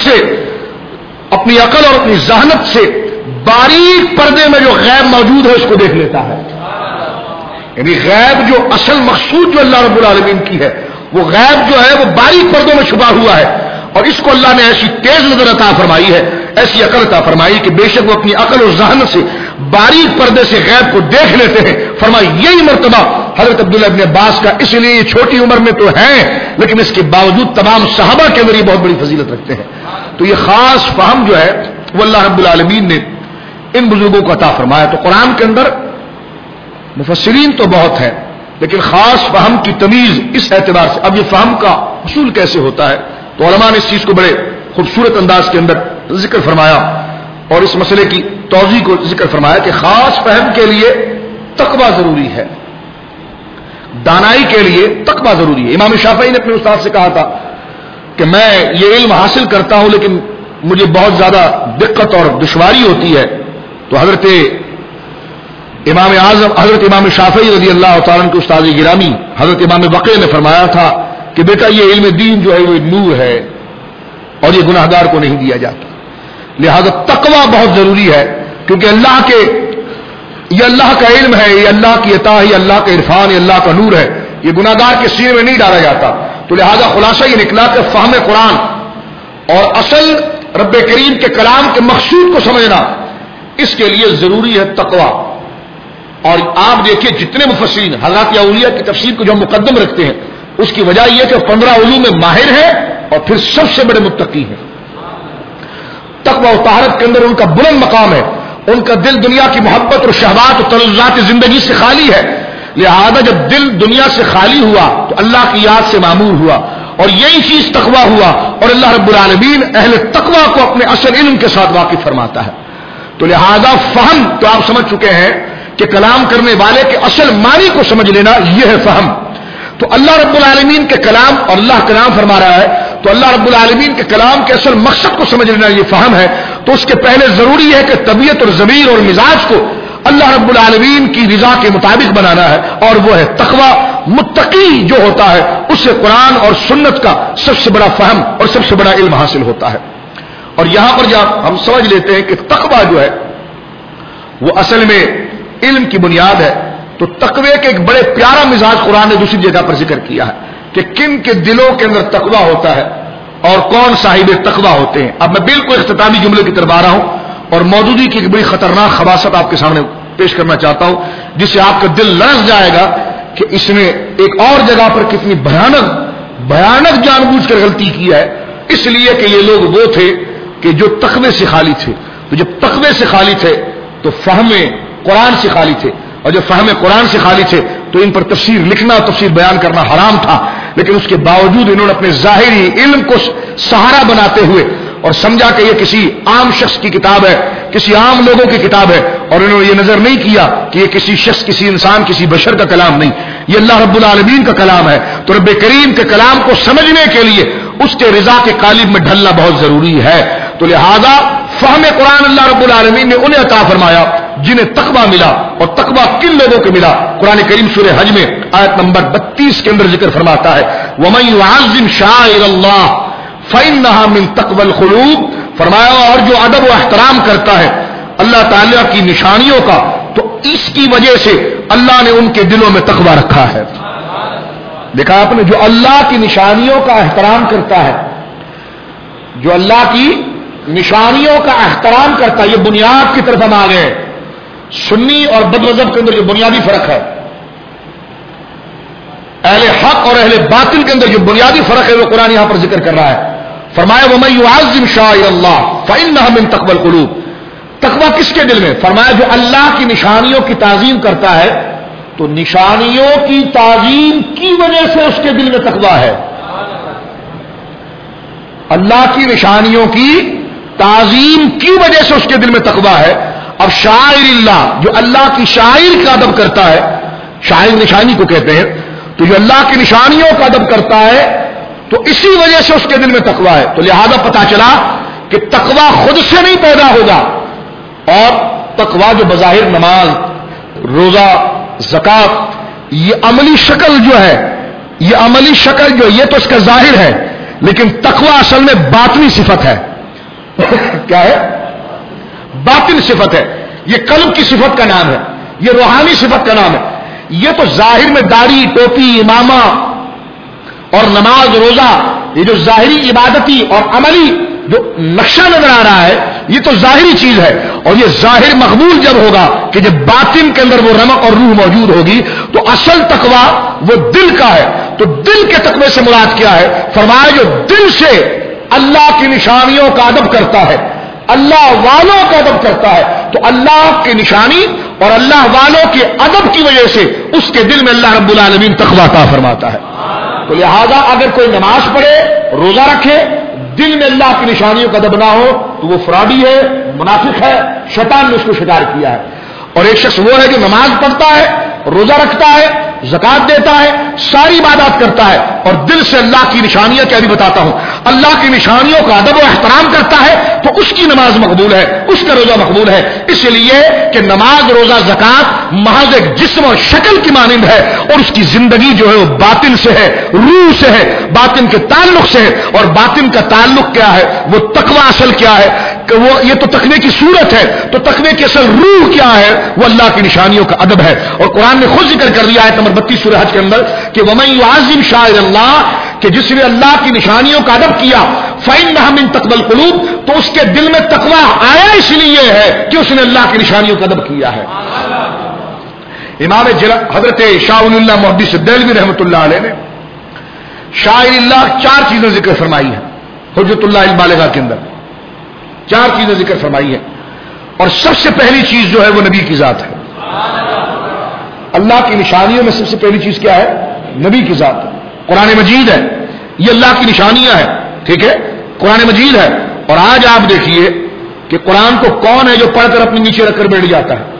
سے باریک پردے میں جو غیب موجود ہے اس کو دیکھ لیتا ہے، یعنی غیب جو اصل مقصود جو اللہ رب العالمین کی ہے وہ غیب جو ہے وہ باریک پردوں میں چھپا ہوا ہے، اور اس کو اللہ نے ایسی تیز نظر عطا فرمائی ہے، ایسی عقل عطا فرمائی کہ بے شک وہ اپنی عقل اور ذہانت سے باریک پردے سے غیب کو دیکھ لیتے ہیں۔ فرمائی یہی مرتبہ حضرت عبداللہ ابن عباس کا، اس لیے یہ چھوٹی عمر میں تو ہیں لیکن اس کے باوجود تمام صحابہ کے اندر یہ بہت بڑی فضیلت رکھتے ہیں۔ تو یہ خاص فہم جو ہے وہ اللہ رب العالمین نے ان بزرگوں کو عطا فرمایا۔ تو قرآن کے اندر مفسرین تو بہت ہیں لیکن خاص فہم کی تمیز اس اعتبار سے، اب یہ فہم کا حصول کیسے ہوتا ہے، تو علماء نے اس چیز کو بڑے خوبصورت انداز کے اندر ذکر فرمایا اور اس مسئلے کی توضیح کو ذکر فرمایا کہ خاص فہم کے لیے تقویٰ ضروری ہے، دانائی کے لیے تقویٰ ضروری ہے۔ امام شافعی نے اپنے استاد سے کہا تھا کہ میں یہ علم حاصل کرتا ہوں لیکن مجھے بہت زیادہ دقت اور دشواری ہوتی ہے، تو حضرت امام شافعی رضی اللہ تعالیٰ عنہ کے استاد گرامی حضرت امام بقیع نے فرمایا تھا کہ بیٹا یہ علم دین جو ہے وہ نور ہے اور یہ گناہگار کو نہیں دیا جاتا، لہذا تقویٰ بہت ضروری ہے، کیونکہ یہ اللہ کا علم ہے، یہ اللہ کی عطا ہے، یہ اللہ کا عرفان، یہ اللہ کا نور ہے، یہ گناہگار کے سینے میں نہیں ڈالا جاتا۔ تو لہذا خلاصہ یہ نکلا کہ فہم قرآن اور اصل رب کریم کے کلام کے مقصود کو سمجھنا، اس کے لیے ضروری ہے تقویٰ۔ اور آپ دیکھیے جتنے مفسرین حضرات یا اولیاء کی تفسیر کو جو ہم مقدم رکھتے ہیں اس کی وجہ یہ کہ 15 علوم میں ماہر ہیں اور پھر سب سے بڑے متقی ہیں۔ تقویٰ و طہارت کے اندر ان کا بلند مقام ہے، ان کا دل دنیا کی محبت اور شہوات اور تلذات زندگی سے خالی ہے، لہذا جب دل دنیا سے خالی ہوا تو اللہ کی یاد سے معمور ہوا، اور یہی چیز تقویٰ ہوا، اور اللہ رب العالمین اہل تقویٰ کو اپنے اصل علم کے ساتھ واقف فرماتا ہے۔ تو لہذا فہم تو آپ سمجھ چکے ہیں کہ کلام کرنے والے کے اصل معنی کو سمجھ لینا یہ ہے فہم۔ تو اللہ رب العالمین کے کلام، اور اللہ کلام فرما رہا ہے تو اللہ رب العالمین کے کلام کے اصل مقصد کو سمجھ لینا یہ فہم ہے۔ تو اس کے پہلے ضروری ہے کہ طبیعت اور ضمیر اور مزاج کو اللہ رب العالمین کی رضا کے مطابق بنانا ہے، اور وہ ہے تقویٰ۔ متقی جو ہوتا ہے اس سے قرآن اور سنت کا سب سے بڑا فہم اور سب سے بڑا علم حاصل ہوتا ہے۔ اور یہاں پر جب ہم سمجھ لیتے ہیں کہ تقویٰ جو ہے وہ اصل میں علم کی بنیاد ہے، تو تقوی کے ایک بڑے پیارا مزاج قرآن نے دوسری جگہ پر ذکر کیا ہے کہ کن کے دلوں کے اندر تقویٰ ہوتا ہے اور کون صاحب تقویٰ ہوتے ہیں۔ اب میں بالکل اختتامی جملے کی طرف آ رہا ہوں اور موجودگی کی ایک بڑی خطرناک خباثت آپ کے سامنے پیش کرنا چاہتا ہوں جس سے آپ کا دل لرز جائے گا کہ اس نے ایک اور جگہ پر کتنی بھیانک جان بوجھ کر غلطی کی ہے، اس لیے کہ یہ لوگ وہ تھے کہ جو تقوی سے خالی تھے، تو جب تقوی سے خالی تھے تو فہم قرآن سے خالی تھے، اور جب فہم قرآن سے خالی تھے تو تو ان پر تفسیر لکھنا اور تفسیر بیان کرنا حرام تھا، لیکن اس کے باوجود انہوں نے اپنے ظاہری علم کو سہارا بناتے ہوئے اور سمجھا کہ یہ کسی عام شخص کی کتاب ہے، کسی عام لوگوں کی کتاب ہے، اور انہوں نے یہ نظر نہیں کیا کہ یہ کسی شخص، کسی انسان، کسی بشر کا کلام نہیں، یہ اللہ رب العالمین کا کلام ہے۔ تو رب کریم کے کلام کو سمجھنے کے لیے اس کے رضا کے قالب میں ڈھلنا بہت ضروری ہے۔ تو لہذا فہم قرآن اللہ رب العالمین نے انہیں عطا فرمایا جنہیں تقویٰ ملا، اور تقویٰ کن لوگوں کو ملا؟ قرآن کریم سورہ حج میں آیت نمبر 32 کے اندر ذکر فرماتا ہے وَمَن يُعَظِّمْ شَعَائِرَ اللَّهِ فَإِنَّهَا مِن تَقْوَى الْقُلُوبِ، فرمایا اور جو ادب و احترام کرتا ہے اللہ تعالیٰ کی نشانیوں کا، تو اس کی وجہ سے اللہ نے ان کے دلوں میں تقویٰ رکھا ہے۔ دیکھا آپ نے، جو اللہ کی نشانیوں کا احترام کرتا ہے، جو اللہ کی نشانیوں کا احترام کرتا ہے، یہ بنیاد کی طرف ہم آ گئے۔ سنی اور بد مذہب کے اندر جو بنیادی فرق ہے، اہل حق اور اہل باطل کے اندر جو بنیادی فرق ہے وہ قرآن یہاں پر ذکر کر رہا ہے۔ فرمایا وَمَن يُعَظِّمْ شَعَائِرَ اللَّهِ فَإِنَّهَا مِن تَقْوَى الْقُلُوبِ، تقویٰ کس کے دل میں؟ فرمایا جو اللہ کی نشانیوں کی تعظیم کرتا ہے، تو نشانیوں کی تعظیم کی وجہ سے اس کے دل میں تقویٰ ہے۔ اللہ کی نشانیوں کی تعظیم کی وجہ سے اس کے دل میں تقویٰ ہے۔ اب شاعر اللہ، جو اللہ کی شاعر کا ادب کرتا ہے، شاعر نشانی کو کہتے ہیں، تو جو اللہ کی نشانیوں کا ادب کرتا ہے تو اسی وجہ سے اس کے دل میں تقویٰ ہے۔ تو لہذا پتا چلا کہ تقویٰ خود سے نہیں پیدا ہوگا، اور تقویٰ جو بظاہر نماز، روزہ، زکات، یہ عملی شکل جو ہے، یہ عملی شکل جو یہ تو اس کا ظاہر ہے، لیکن تقویٰ اصل میں باطنی صفت ہے۔ کیا ہے؟ باطن صفت ہے۔ یہ قلب کی صفت کا نام ہے، یہ روحانی صفت کا نام ہے۔ یہ تو ظاہر میں داڑھی، ٹوپی، امامہ اور نماز، روزہ، یہ جو ظاہری عبادتی اور عملی جو نقشہ نظر آ رہا ہے، یہ تو ظاہری چیز ہے، اور یہ ظاہر مقبول جب ہوگا کہ جب باطن کے اندر وہ رمق اور روح موجود ہوگی، تو اصل تقویٰ وہ دل کا ہے۔ تو دل کے تقوی سے مراد کیا ہے؟ فرمایا جو دل سے اللہ کی نشانیوں کا ادب کرتا ہے، اللہ والوں کا ادب کرتا ہے، تو اللہ کی نشانی اور اللہ والوں کے ادب کی وجہ سے اس کے دل میں اللہ رب العالمین تقویٰ عطا فرماتا ہے۔ تو لہذا اگر کوئی نماز پڑھے، روزہ رکھے، دل میں اللہ کی نشانیوں کا ادب نہ ہو تو وہ فراڈی ہے، منافق ہے، شیطان نے اس کو شکار کیا ہے۔ اور ایک شخص وہ ہے جو نماز پڑھتا ہے، روزہ رکھتا ہے، زکات دیتا ہے، ساری عبادات کرتا ہے، اور دل سے اللہ کی نشانیاں کیا بھی بتاتا ہوں، اللہ کی نشانیوں کا ادب و احترام کرتا ہے، تو اس کی نماز مقبول ہے، اس کا روزہ مقبول ہے، اس لیے کہ نماز، روزہ، زکات محض ایک جسم اور شکل کی مانند ہے، اور اس کی زندگی جو ہے وہ باطن سے ہے، روح سے ہے، باطن کے تعلق سے ہے۔ اور باطن کا تعلق کیا ہے؟ وہ تقویٰ اصل کیا ہے کہ وہ یہ تو تقوی کی صورت ہے، تو تقوی کی اصل روح کیا ہے؟ وہ اللہ کی نشانیوں کا ادب ہے۔ اور قرآن نے خود ذکر کر دیا ہے نمبر 32 سورہ حج کے اندر کہ وَمَن يُعَظِّمْ شَعَائِرَ اللَّهِ، کہ جس نے اللہ کی نشانیوں کا ادب کیا، فَإِنَّهَا مِن تَقْوَى الْقُلُوبِ، تو اس کے دل میں تقویٰ آیا اس لیے ہے کہ اس نے اللہ کی نشانیوں کا ادب کیا ہے۔ امام حضرت شاہ ولی اللہ محدث دہلوی رحمۃ اللہ علیہ نے شاعر اللہ 4 چیزیں ذکر فرمائی ہیں حجت اللہ البالغہ کے اندر، 4 چیزیں ذکر فرمائی ہیں، اور سب سے پہلی چیز جو ہے وہ نبی کی ذات ہے۔ اللہ کی نشانیوں میں سب سے پہلی چیز کیا ہے؟ نبی کی ذات ہے۔ قرآن مجید ہے، یہ اللہ کی نشانیاں ہیں، ٹھیک ہے، قرآن مجید ہے۔ اور آج آپ دیکھیے کہ قرآن کو کون ہے جو پڑھ کر اپنے نیچے رکھ کر بیٹھ جاتا ہے؟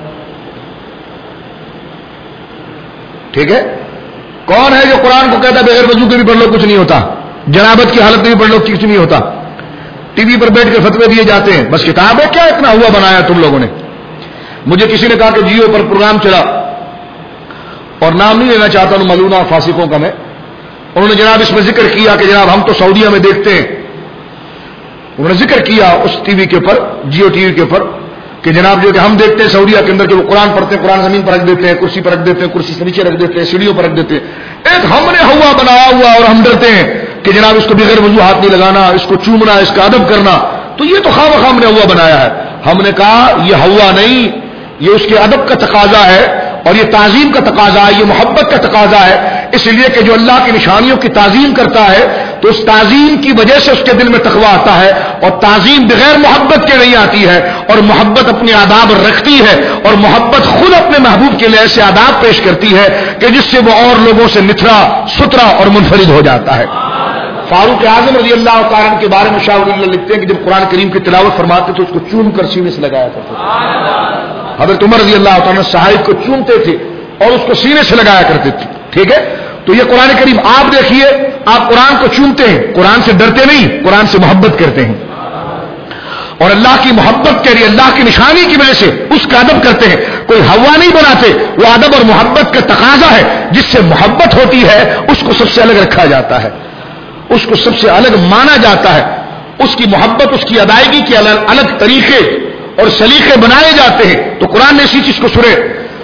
ٹھیک ہے، کون ہے جو قرآن کو کہتا ہے بغیر وضو کے بھی پڑھ لو کچھ نہیں ہوتا، جنابت کی حالت میں بھی پڑھ لو کچھ نہیں ہوتا، ٹی وی پر بیٹھ کر فتوے دیے جاتے ہیں، بس کتاب ہے کیا اتنا ہوا بنایا تم لوگوں نے؟ مجھے کسی نے کہا کہ جیو پر پروگرام چلا، اور نام نہیں لینا چاہتا ہوں ملونہ فاسقوں کا میں، انہوں نے جناب اس میں ذکر کیا کہ جناب ہم تو سعودیہ میں دیکھتے ہیں، انہوں نے ذکر کیا اس ٹی وی کے اوپر، جیو ٹی وی کے اوپر، کہ جناب جو کہ ہم دیکھتے ہیں سعودیہ کے اندر جو قرآن پڑھتے ہیں، قرآن زمین پر رکھ دیتے ہیں، کرسی پر رکھ دیتے ہیں، کرسی سے نیچے رکھ دیتے ہیں، سیڑھیوں پر رکھ دیتے ہیں، ایک ہم نے ہوا بنایا ہوا، اور ہم ڈرتے ہیں کہ جناب اس کو بغیر وضو ہاتھ نہیں لگانا، اس کو چومنا، اس کا ادب کرنا، تو یہ تو خواہ ہم نے ہوا بنایا ہے۔ ہم نے کہا یہ ہوا نہیں، یہ اس کے ادب کا تقاضا ہے، اور یہ تعظیم کا تقاضا ہے، یہ محبت کا تقاضا ہے، اس لیے کہ جو اللہ کی نشانیوں کی تعظیم کرتا ہے تو اس تعظیم کی وجہ سے اس کے دل میں تقوی آتا ہے، اور تعظیم بغیر محبت کے نہیں آتی ہے، اور محبت اپنے آداب رکھتی ہے، اور محبت خود اپنے محبوب کے لیے ایسے آداب پیش کرتی ہے کہ جس سے وہ اور لوگوں سے نتھرا ستھرا اور منفرد ہو جاتا ہے۔ فاروق اعظم رضی اللہ تعالیٰ عنہ کے بارے میں شاہ ولی اللہ لکھتے ہیں کہ جب قرآن کریم کی تلاوت فرماتے تو اس کو چوم کر سینے سے لگایا کرتے تھے۔ حضرت عمر رضی اللہ تعالیٰ صحائف کو چومتے تھے اور اس کو سینے سے لگایا کرتے تھے، ٹھیک ہے؟ تو یہ قرآن کریم آپ دیکھیے، آپ قرآن کو چومتے ہیں، قرآن سے ڈرتے نہیں، قرآن سے محبت کرتے ہیں، اور اللہ کی محبت کے لیے اللہ کی نشانی کی وجہ سے اس کا ادب کرتے ہیں۔ کوئی ہوا نہیں بناتے، وہ ادب اور محبت کا تقاضا ہے، جس سے محبت ہوتی ہے اس کو سب سے الگ رکھا جاتا ہے، اس کو سب سے الگ مانا جاتا ہے، اس کی محبت، اس کی ادائیگی کے الگ طریقے اور سلیقے بنائے جاتے ہیں۔ تو قرآن نے اسی چیز کو سورہ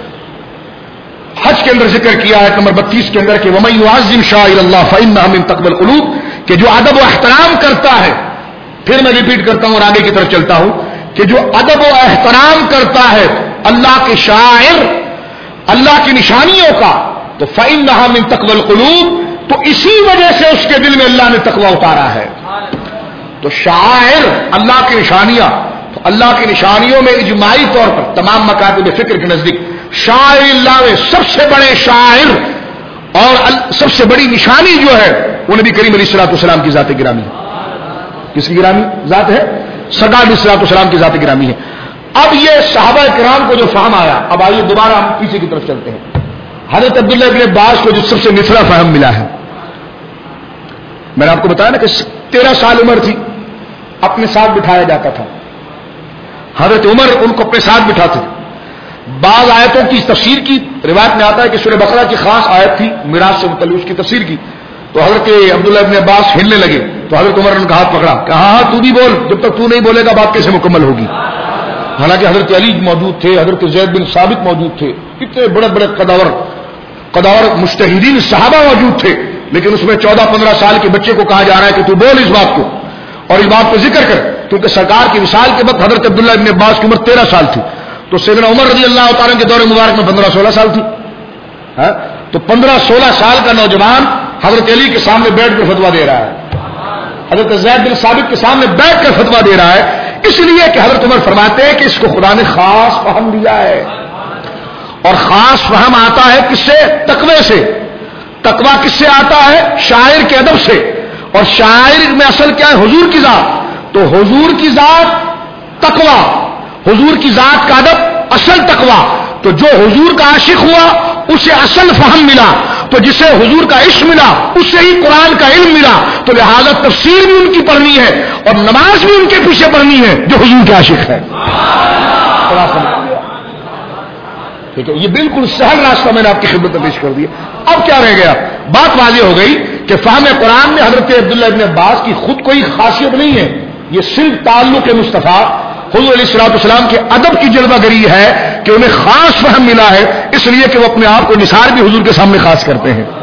حج کے اندر ذکر کیا ہے نمبر 32 کے اندر کہ وَمَن يُعَظِّمْ شَعَائِرَ اللَّهِ فَإِنَّهَا مِن تَقْوَى الْقُلُوبِ، کہ جو ادب و احترام کرتا ہے، پھر میں ریپیٹ کرتا ہوں اور آگے کی طرف چلتا ہوں کہ جو ادب و احترام کرتا ہے اللہ کے شاعر، اللہ کی نشانیوں کا، تو فَإِنَّهَا مِن تَقْوَى الْقُلُوبِ، تو اسی وجہ سے اس کے دل میں اللہ نے تقوی اتارا ہے۔ تو شاعر اللہ کی نشانیاں، تو اللہ کی نشانیوں میں اجماعی طور پر تمام مکاتب فکر کے نزدیک شاعر اللہ میں سب سے بڑے شاعر اور سب سے بڑی نشانی جو ہے وہ نبی کریم علیہ الصلوۃ والسلام کی ذات گرامی ہے۔ کس کی گرامی ذات ہے؟ سرکار علیہ الصلوۃ والسلام کی ذات گرامی ہے۔ اب یہ صحابہ کرام کو جو فہم آیا، اب آئیے دوبارہ ہم پیچھے کی طرف چلتے ہیں۔ حضرت عبداللہ ابن عباس کو جو سب سے نچلا فہم ملا ہے، میں نے آپ کو بتایا نا کہ 13 سال عمر تھی، اپنے ساتھ بٹھایا جاتا تھا، حضرت عمر ان کو اپنے ساتھ بٹھاتے تھے۔ بعض آیتوں کی تفسیر کی روایت میں آتا ہے کہ سورہ بقرہ کی خاص آیت تھی میراث سے متعلق، اس کی تفسیر کی تو حضرت عبداللہ ابن عباس ہلنے لگے تو حضرت عمر نے ان کا ہاتھ پکڑا کہ ہاں تو بھی بول، جب تک تو نہیں بولے گا بات کیسے مکمل ہوگی۔ حالانکہ حضرت علی موجود تھے، حضرت زید بن ثابت موجود تھے، کتنے بڑے بڑے قداور مجتہدین صحابہ موجود تھے، لیکن اس میں 14-15 سال کے بچے کو کہا جا رہا ہے کہ تو بول اس بات کو اور اس بات کو ذکر کر، کیونکہ سرکار کی وصال کے وقت حضرت عبداللہ ابن عباس کی عمر 13 سال تھی، تو سیدنا عمر رضی اللہ تعالیٰ کے دور مبارک میں 15-16 سال تھی، تو 15-16 سال کا نوجوان حضرت علی کے سامنے بیٹھ کر فتویٰ دے رہا ہے، حضرت زید بن ثابت کے سامنے بیٹھ کر فتویٰ دے رہا ہے، اس لیے کہ حضرت عمر فرماتے ہیں کہ اس کو خدا نے خاص فہم دیا ہے، اور خاص فہم آتا ہے کس سے؟ تقوی سے۔ تقوی کس سے آتا ہے؟ شاعر کے ادب سے، اور شاعر میں اصل کیا ہے؟ حضور کی ذات، تو حضور کی ذات تقوی، حضور کی ذات کا ادب اصل تقوی، تو جو حضور کا عاشق ہوا اسے اصل فہم ملا، تو جسے حضور کا عشق ملا اس سے ہی قرآن کا علم ملا، تو لہذا تفسیر بھی ان کی پڑھنی ہے اور نماز بھی ان کے پیچھے پڑھنی ہے جو حضور کے عاشق ہے۔ ٹھیک ہے، یہ بالکل سہل راستہ میں نے آپ کی خدمت میں پیش کر دیا۔ اب کیا رہ گیا؟ بات واضح ہو گئی کہ فہم قرآن میں حضرت عبداللہ ابن عباس کی خود کوئی خاصیت نہیں ہے، یہ صرف تعلق مصطفیٰ حضور علیہ الصلوۃ والسلام کے ادب کی جلوہ گری ہے کہ انہیں خاص فہم ملا ہے، اس لیے کہ وہ اپنے آپ کو نثار بھی حضور کے سامنے خاص کرتے ہیں،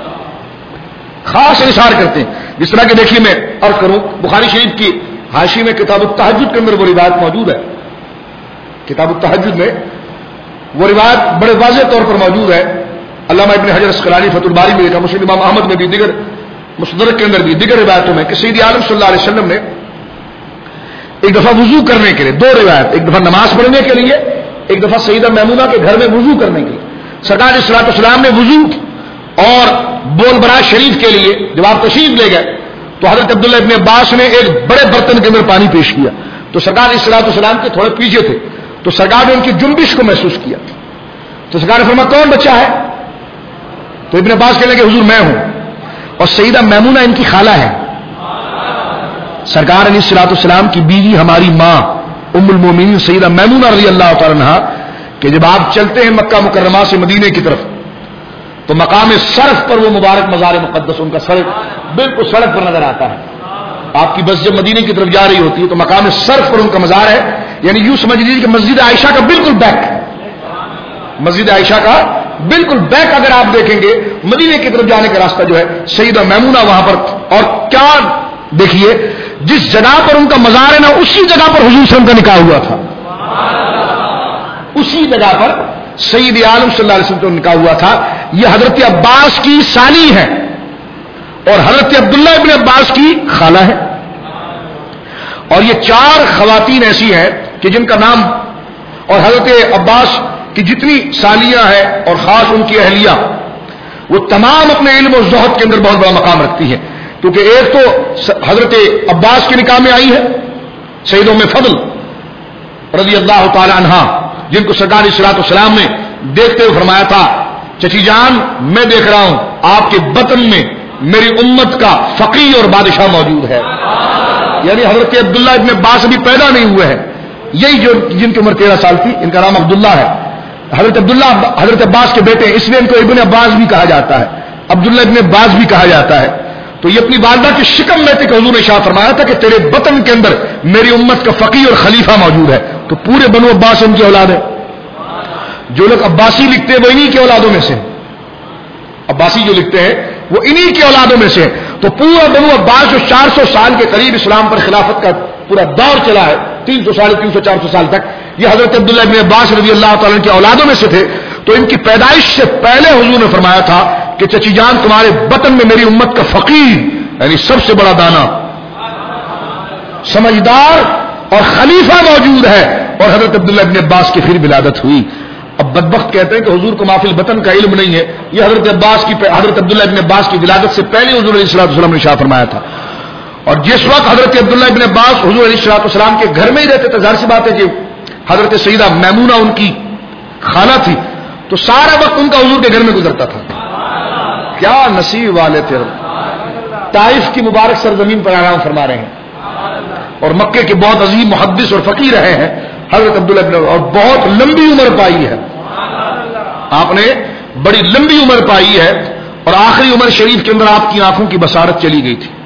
خاص نثار کرتے ہیں۔ جس طرح کہ دیکھیے میں عرض کروں، بخاری شریف کی حاشی میں کتاب التہجد کے اندر وہ روایت موجود ہے، کتاب التہجد میں وہ روایت بڑے واضح طور پر موجود ہے، علامہ ابن حجر اسقلانی فتح الباری میں لکھا، مسلم امام احمد میں بھی، دیگر مستدرک کے اندر بھی، دیگر روایتوں میں کہ سید عالم صلی اللہ علیہ وسلم نے ایک دفعہ وضو کرنے کے لیے، دو روایت، ایک دفعہ نماز پڑھنے کے لیے، ایک دفعہ سیدہ میمونہ کے گھر میں وضو کرنے کے لیے، سرکار علیہ الصلوۃ والسلام نے وضو اور بول براز شریف کے لیے جب آپ تشریف لے گئے تو حضرت عبداللہ ابن عباس نے ایک بڑے برتن کے اندر پانی پیش کیا، تو سرکار علیہ الصلوۃ والسلام کے تھوڑے پیچھے تھے، تو سرکار نے ان کی جنبش کو محسوس کیا، تو سرکار نے فرمایا کون بچہ ہے؟ تو ابن عباس کہنے لگے حضور میں ہوں، اور سیدہ میمونہ ان کی خالہ ہے، سرکار علیہ الصلوۃ والسلام کی بیوی ہماری ماں ام المومنین سیدہ میمونہ رضی اللہ تعالی عنہا کہ جب آپ چلتے ہیں مکہ مکرمہ سے مدینے کی طرف تو مقام صرف پر وہ مبارک مزار مقدس ان کا سڑک بالکل سڑک پر نظر آتا ہے، آپ کی بس جب مدینے کی طرف جا رہی ہوتی ہے تو مقام صرف پر ان کا مزار ہے، یعنی یوں سمجھ لیجیے کہ مسجد عائشہ کا بالکل بیک، مسجد عائشہ کا بالکل بیک اگر آپ دیکھیں گے مدینے کی طرف جانے کا راستہ جو ہے سیدہ میمونہ وہاں پر، اور کیا دیکھیے جس جگہ پر ان کا مزار ہے نا اسی جگہ پر حضور صلی اللہ علیہ وسلم کا نکاح ہوا تھا، اسی جگہ پر سید عالم صلی اللہ علیہ وسلم کا نکاح ہوا تھا۔ یہ حضرت عباس کی سالی ہے اور حضرت عبداللہ ابن عباس کی خالہ ہے. اور یہ 4 خواتین ایسی ہیں کہ جن کا نام اور حضرت عباس کی جتنی سالیاں ہیں اور خاص ان کی اہلیہ وہ تمام اپنے علم و زہد کے اندر بہت بڑا مقام رکھتی ہیں. کیونکہ ایک تو حضرت عباس کے نکاح میں آئی ہے سید ام فضل رضی اللہ تعالی عنہا، جن کو سرکار صلی اللہ علیہ وسلم نے دیکھتے ہوئے فرمایا تھا چچی جان میں دیکھ رہا ہوں آپ کے بطن میں میری امت کا فقیہ اور بادشاہ موجود ہے. یعنی حضرت عبداللہ ابن عباس ابھی پیدا نہیں ہوئے ہیں، یہی جو جن کی عمر 13 سال تھی، ان کا نام عبداللہ ہے. حضرت عبداللہ حضرت عباس کے بیٹے، اس لیے ان کو ابن عباس بھی کہا جاتا ہے، عبداللہ ابن عباس بھی کہا جاتا ہے. تو یہ اپنی والدہ کی شکم میں تھے کہ حضور نے ارشاد فرمایا تھا کہ تیرے بطن کے اندر میری امت کا فقیہ اور خلیفہ موجود ہے. تو پورے بنو عباس ان کی اولاد ہے. جو لوگ عباسی لکھتے ہیں وہ انہی کی اولادوں میں سے، عباسی جو لکھتے ہیں وہ انہی کی اولادوں میں سے. تو پورا بنو عباس جو 400 سال کے قریب اسلام پر خلافت کا پورا دور چلا ہے، 300 سال 400 سال تک، یہ حضرت عبداللہ ابن عباس رضی اللہ تعالیٰ کی اولادوں میں سے تھے. تو ان کی پیدائش سے پہلے حضور نے فرمایا تھا کہ چچی جان تمہارے بطن میں میری امت کا فقیہ یعنی سب سے بڑا دانا، سمجھدار اور خلیفہ موجود ہے. اور حضرت عبداللہ ابن عباس کی پھر ولادت ہوئی. اب بدبخت کہتے ہیں کہ حضور کو مافل بطن کا علم نہیں ہے. یہ حضرت عبداللہ ابن عباس کی ولادت سے پہلے حضور علیہ الصلوۃ والسلام نے ارشاد فرمایا تھا. اور جس وقت حضرت عبداللہ ابن عباس حضور علیہ الصلوۃ والسلام کے گھر میں ہی رہتے تھے، ظاہر سی بات ہے کہ حضرت سیدہ میمونہ ان کی خالہ تھی، تو سارا وقت ان کا حضور کے گھر میں گزرتا تھا. کیا نصیب والے تھے. طائف کی مبارک سرزمین پر آرام فرما رہے ہیں اور مکے کے بہت عظیم محدث اور فقیر رہے ہیں حضرت عبداللہ ابن عباس، اور بہت لمبی عمر پائی ہے. آپ نے بڑی لمبی عمر پائی ہے اور آخری عمر شریف کے اندر آپ کی آنکھوں کی بصارت چلی گئی تھی،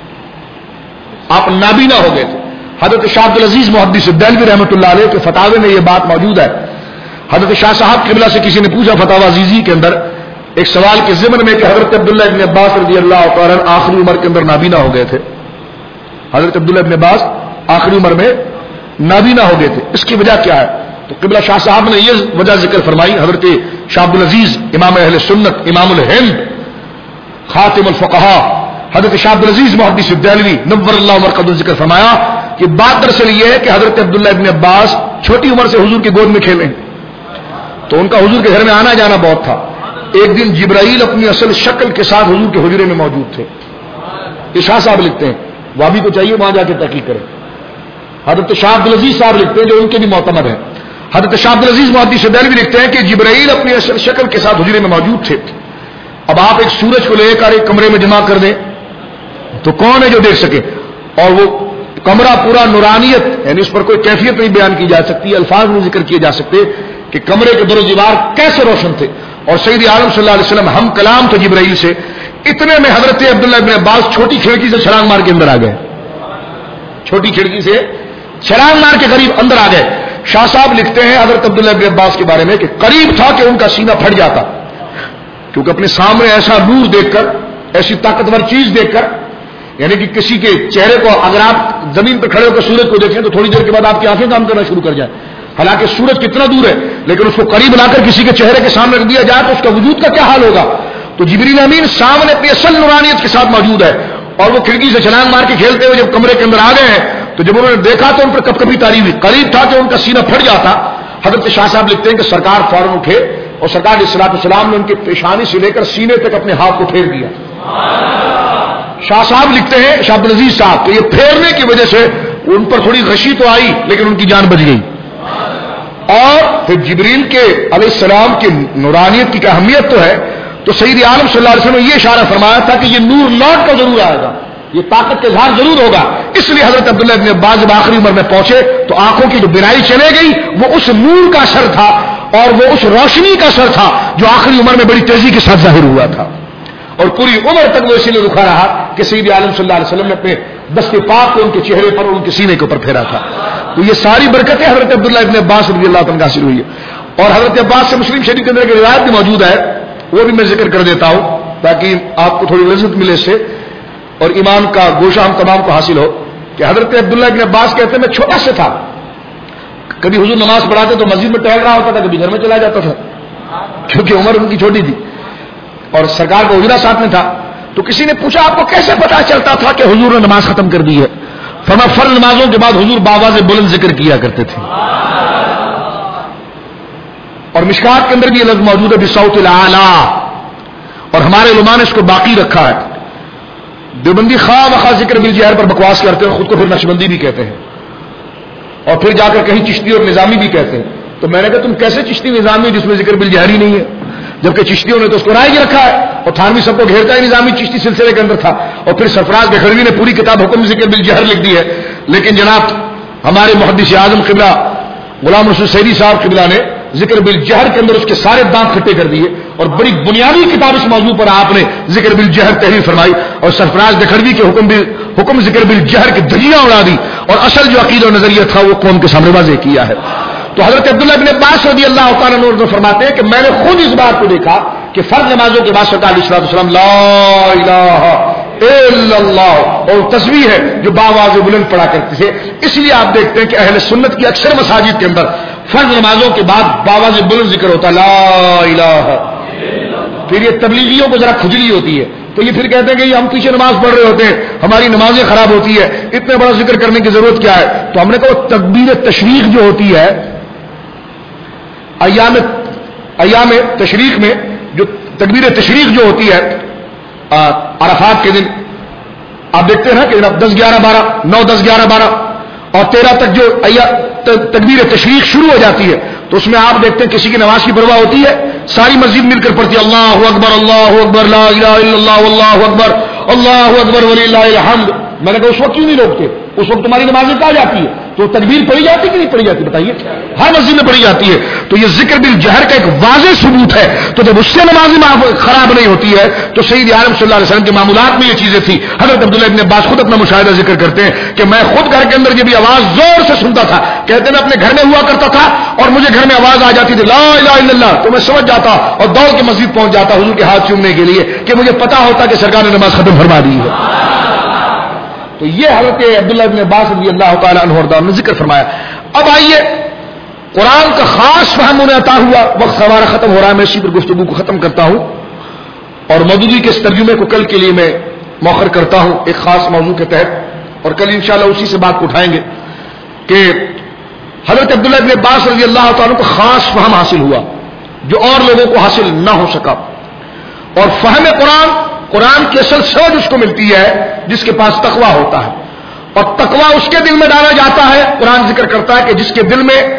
آپ نابینا ہو گئے تھے. حضرت شاہ عبدالعزیز محدث دہلوی رحمۃ اللہ علیہ کے فتاوے میں یہ بات موجود ہے. حضرت شاہ صاحب قبلہ سے کسی نے پوچھا فتاوی عزیزی کے اندر ایک سوال کے ضمن میں کہ حضرت عبداللہ ابن عباس رضی اللہ تعالیٰ آخری عمر کے اندر نابینا ہو گئے تھے. حضرت عبداللہ ابن عباس آخری عمر میں نابینا ہو گئے تھے، اس کی وجہ کیا ہے؟ تو قبلہ شاہ صاحب نے یہ وجہ ذکر فرمائی. حضرت شاہ عبدالعزیز امام اہل سنت، امام الہند، خاتم الفقہا، حضرت شاہ عبدالعزیز محدث دہلوی نور اللہ مرقدہ ذکر فرمایا کہ بات دراصل یہ ہے کہ حضرت عبداللہ ابن عباس چھوٹی عمر سے حضور کی گود میں کھیلے، تو ان کا حضور کے گھر میں آنا جانا بہت تھا. ایک دن جبرائیل اپنی اصل شکل کے ساتھ حضور کے حجرے میں موجود تھے. یہ شاہ صاحب لکھتے ہیں، وابی کو چاہیے وہاں جا کے تحقیق کریں. حضرت شاہ عبدالعزیز صاحب لکھتے ہیں جو ان کے بھی معتمد ہیں. حضرت شاہ عبدالعزیز محدث دہلوی لکھتے ہیں کہ جبرائیل اپنی اصل شکل کے ساتھ حجرے میں موجود تھے. اب آپ ایک سورج کو لے کر ایک کمرے میں جمع کر دیں تو کون ہے جو دیکھ سکے؟ اور وہ کمرہ پورا نورانیت، یعنی اس پر کوئی کیفیت نہیں بیان کی جا سکتی، الفاظ نہیں ذکر کیے جا سکتے کہ کمرے کے در و دیوار کیسے روشن تھے. اور سید عالم صلی اللہ علیہ وسلم ہم کلام تھے جبرائیل سے. اتنے میں حضرت عبداللہ ابن عباس چھوٹی کھڑکی سے چھلانگ مار کے اندر آ گئے، چھوٹی کھڑکی سے چھلانگ مار کے قریب اندر آ گئے. شاہ صاحب لکھتے ہیں حضرت عبداللہ ابن عباس کے بارے میں کہ قریب تھا کہ ان کا سینہ پھٹ جاتا، کیونکہ اپنے سامنے ایسا نور دیکھ کر، ایسی طاقتور چیز دیکھ کر، یعنی کہ کسی کے چہرے کو اگر آپ زمین پر کھڑے ہو کر سورج کو دیکھیں تو تھوڑی دیر کے بعد آپ کی آنکھیں کام کرنا شروع کر جائیں. حالانکہ سورج کتنا دور ہے، لیکن اس کو قریب لا کر کسی کے چہرے کے سامنے رکھ دیا جائے تو اس کا وجود کا کیا حال ہوگا. تو جبریل امین سامنے اپنی اصل نورانیت کے ساتھ موجود ہے، اور وہ کھڑکی سے چھلانگ مار کے کھیلتے ہوئے جب کمرے کے اندر آ گئے ہیں تو جب انہوں نے دیکھا تو ان پر کب کبھی تاری ہوئی، قریب تھا کہ ان کا سینہ پھٹ جاتا. حضرت شاہ صاحب لکھتے ہیں کہ سرکار فوراً اٹھے اور سرکار علیہ الصلوۃ والسلام نے ان کی پیشانی سے لے کر سینے تک اپنے ہاتھ کو پھیر دیا. شاہ صاحب لکھتے ہیں، شاہ عبدالعزیز صاحب، کہ یہ پھیرنے کی وجہ سے ان پر تھوڑی غشی تو آئی لیکن ان کی جان بچ گئی. اور پھر جبریل کے علیہ السلام کی نورانیت کی اہمیت تو ہے، تو سید عالم صلی اللہ علیہ وسلم نے یہ اشارہ فرمایا تھا کہ یہ نور لوٹ کر ضرور آئے گا، یہ طاقت کا اظہار ضرور ہوگا. اس لیے حضرت عبداللہ ابن عباس جب آخری عمر میں پہنچے تو آنکھوں کی جو بینائی چلے گئی وہ اس نور کا اثر تھا اور وہ اس روشنی کا اثر تھا جو آخری عمر میں بڑی تیزی کے ساتھ ظاہر ہوا تھا. اور پوری عمر تک وہ اسی لیے رکھا رہا کہ سید عالم صلی اللہ علیہ وسلم نے اپنے دست پاک کو ان کے چہرے پر اور ان کے سینے کے اوپر پھیرا تھا. تو یہ ساری برکتیں حضرت عبداللہ ابن عباس رضی اللہ عنہ حاصل ہوئی ہے. اور حضرت عباس سے مسلم شریف کے اندر ایک روایت بھی موجود ہے، وہ بھی میں ذکر کر دیتا ہوں تاکہ آپ کو تھوڑی لذت ملے اس سے اور ایمان کا گوشہ ہم تمام کو حاصل ہو. کہ حضرت عبداللہ ابن عباس کہتے ہیں میں چھوٹا سے تھا، کبھی حضور نماز پڑھاتے تو مسجد میں ٹہل رہا ہوتا تھا، کبھی گھر میں چلا جاتا تھا کیونکہ عمر ان کی چھوٹی تھی اور سرکار کا اجرا ساتھ میں تھا. تو کسی نے پوچھا آپ کو کیسے پتا چلتا تھا کہ حضور نے نماز ختم کر دی ہے؟ فرمایا فرض نمازوں کے بعد حضور باواز بلند ذکر کیا کرتے تھے. اور مشکات کے اندر بھی یہ لفظ موجود ہے بصوت الاعلی، اور ہمارے علماء نے اس کو باقی رکھا ہے. دیوبندی خواہ بخواہ ذکر بالجہر پر بکواس کرتے ہیں، خود کو پھر نقشبندی بھی کہتے ہیں، اور پھر جا کر کہیں چشتی اور نظامی بھی کہتے ہیں. تو میں نے کہا تم کیسے چشتی نظامی جس میں ذکر بالجہر ہی نہیں ہے؟ جبکہ چشتیوں نے تو اس کو رائج رکھا ہے، اور تھانوی سب کو گھیرتا ہے نظامی چشتی سلسلے کے اندر تھا، اور پھر سرفراز بکھروی نے پوری کتاب حکم ذکر بالجہر لکھ دی ہے. لیکن جناب ہمارے محدث اعظم قبلہ غلام رسول سیدی صاحب قبلہ نے ذکر بالجہر کے اندر اس کے سارے دانت کھٹے کر دیے، اور بڑی بنیادی کتاب اس موضوع پر آپ نے ذکر بالجہر تحریر فرمائی، اور سرفراز بکھروی کے حکم ذکر بالجہر کی دھجیاں اڑا دی، اور اصل جو عقیدہ اور نظریہ تھا وہ قوم کے سامنے واضح کیا ہے. تو حضرت عبداللہ بن عباس رضی اللہ تعالیٰ عنہ فرماتے ہیں کہ میں نے خود اس بات کو دیکھا کہ فرض نمازوں کے بعد سرکار علیہ الصلوۃ والسلام لا الہ الا اللہ اور تسبیح ہے جو باواز بلند پڑھا کرتے تھے. اس لیے آپ دیکھتے ہیں کہ اہل سنت کی اکثر مساجد کے اندر فرض نمازوں کے بعد باواز بلند ذکر ہوتا لا الہ. پھر یہ تبلیغیوں کو ذرا کھجلی ہوتی ہے تو یہ پھر کہتے ہیں کہ یہ ہم پیچھے نماز پڑھ رہے ہوتے ہیں، ہماری نمازیں خراب ہوتی ہے، اتنے بڑا ذکر کرنے کی ضرورت کیا ہے؟ تو ہم نے کہا وہ تکبیر تشریق جو ہوتی ہے ایام تشریق میں، جو تکبیر تشریق جو ہوتی ہے عرفات کے دن آپ دیکھتے ہیں نا کہ 10 11 12 9 10 11 12 اور 13 تک جو تکبیر تشریق شروع ہو جاتی ہے، تو اس میں آپ دیکھتے ہیں کسی کی نماز کی پرواہ ہوتی ہے، ساری مسجد مل کر پڑھتی ہے اللہ اکبر لا الہ الا اللہ واللہ اکبر وللہ الحمد. میں نے کہا اس وقت کیوں نہیں روکتے؟ اس وقت تمہاری نمازیں کہاں جاتی ہے؟ تو تکبیر پڑھی جاتی کہ نہیں پڑھی جاتی؟ بتائیے. ہر مسجد میں پڑھی جاتی ہے. تو یہ ذکر بالجہر کا ایک واضح ثبوت ہے. تو جب اس سے نماز خراب نہیں ہوتی ہے تو سید عالم صلی اللہ علیہ وسلم کے معمولات میں یہ چیزیں تھی. حضرت عبداللہ ابن عباس خود اپنا مشاہدہ ذکر کرتے ہیں کہ میں خود گھر کے اندر جب یہ آواز زور سے سنتا تھا، کہتے ہیں میں اپنے گھر میں ہوا کرتا تھا اور مجھے گھر میں آواز آ جاتی تھی لا الہ الا اللہ، تو میں سمجھ جاتا اور دوڑ کے مسجد پہنچ جاتا حضور کے ہاتھ چومنے کے لیے کہ مجھے پتا ہوتا کہ سرکار نے نماز ختم فرما دی ہے. تو یہ حضرت عبداللہ ابن عباس رضی اللہ تعالی عنہ وارضاہ نے ذکر فرمایا. اب آئیے قرآن کا خاص فہم انہیں عطا ہوا. وقت ہمارا ختم ہو رہا ہے، میں اسی پر گفتگو کو ختم کرتا ہوں اور مودودی کے اس ترجمے کو کل کے لیے میں مؤخر کرتا ہوں ایک خاص موضوع کے تحت، اور کل انشاءاللہ اسی سے بات کو اٹھائیں گے کہ حضرت عبداللہ ابن عباس رضی اللہ تعالیٰ کو خاص فہم حاصل ہوا جو اور لوگوں کو حاصل نہ ہو سکا. اور فہم قرآن کی اصل سمجھ اس کو ملتی ہے جس کے پاس تقویٰ ہوتا ہے، اور تقویٰ اس کے دل میں ڈالا جاتا ہے. قرآن ذکر کرتا ہے کہ جس کے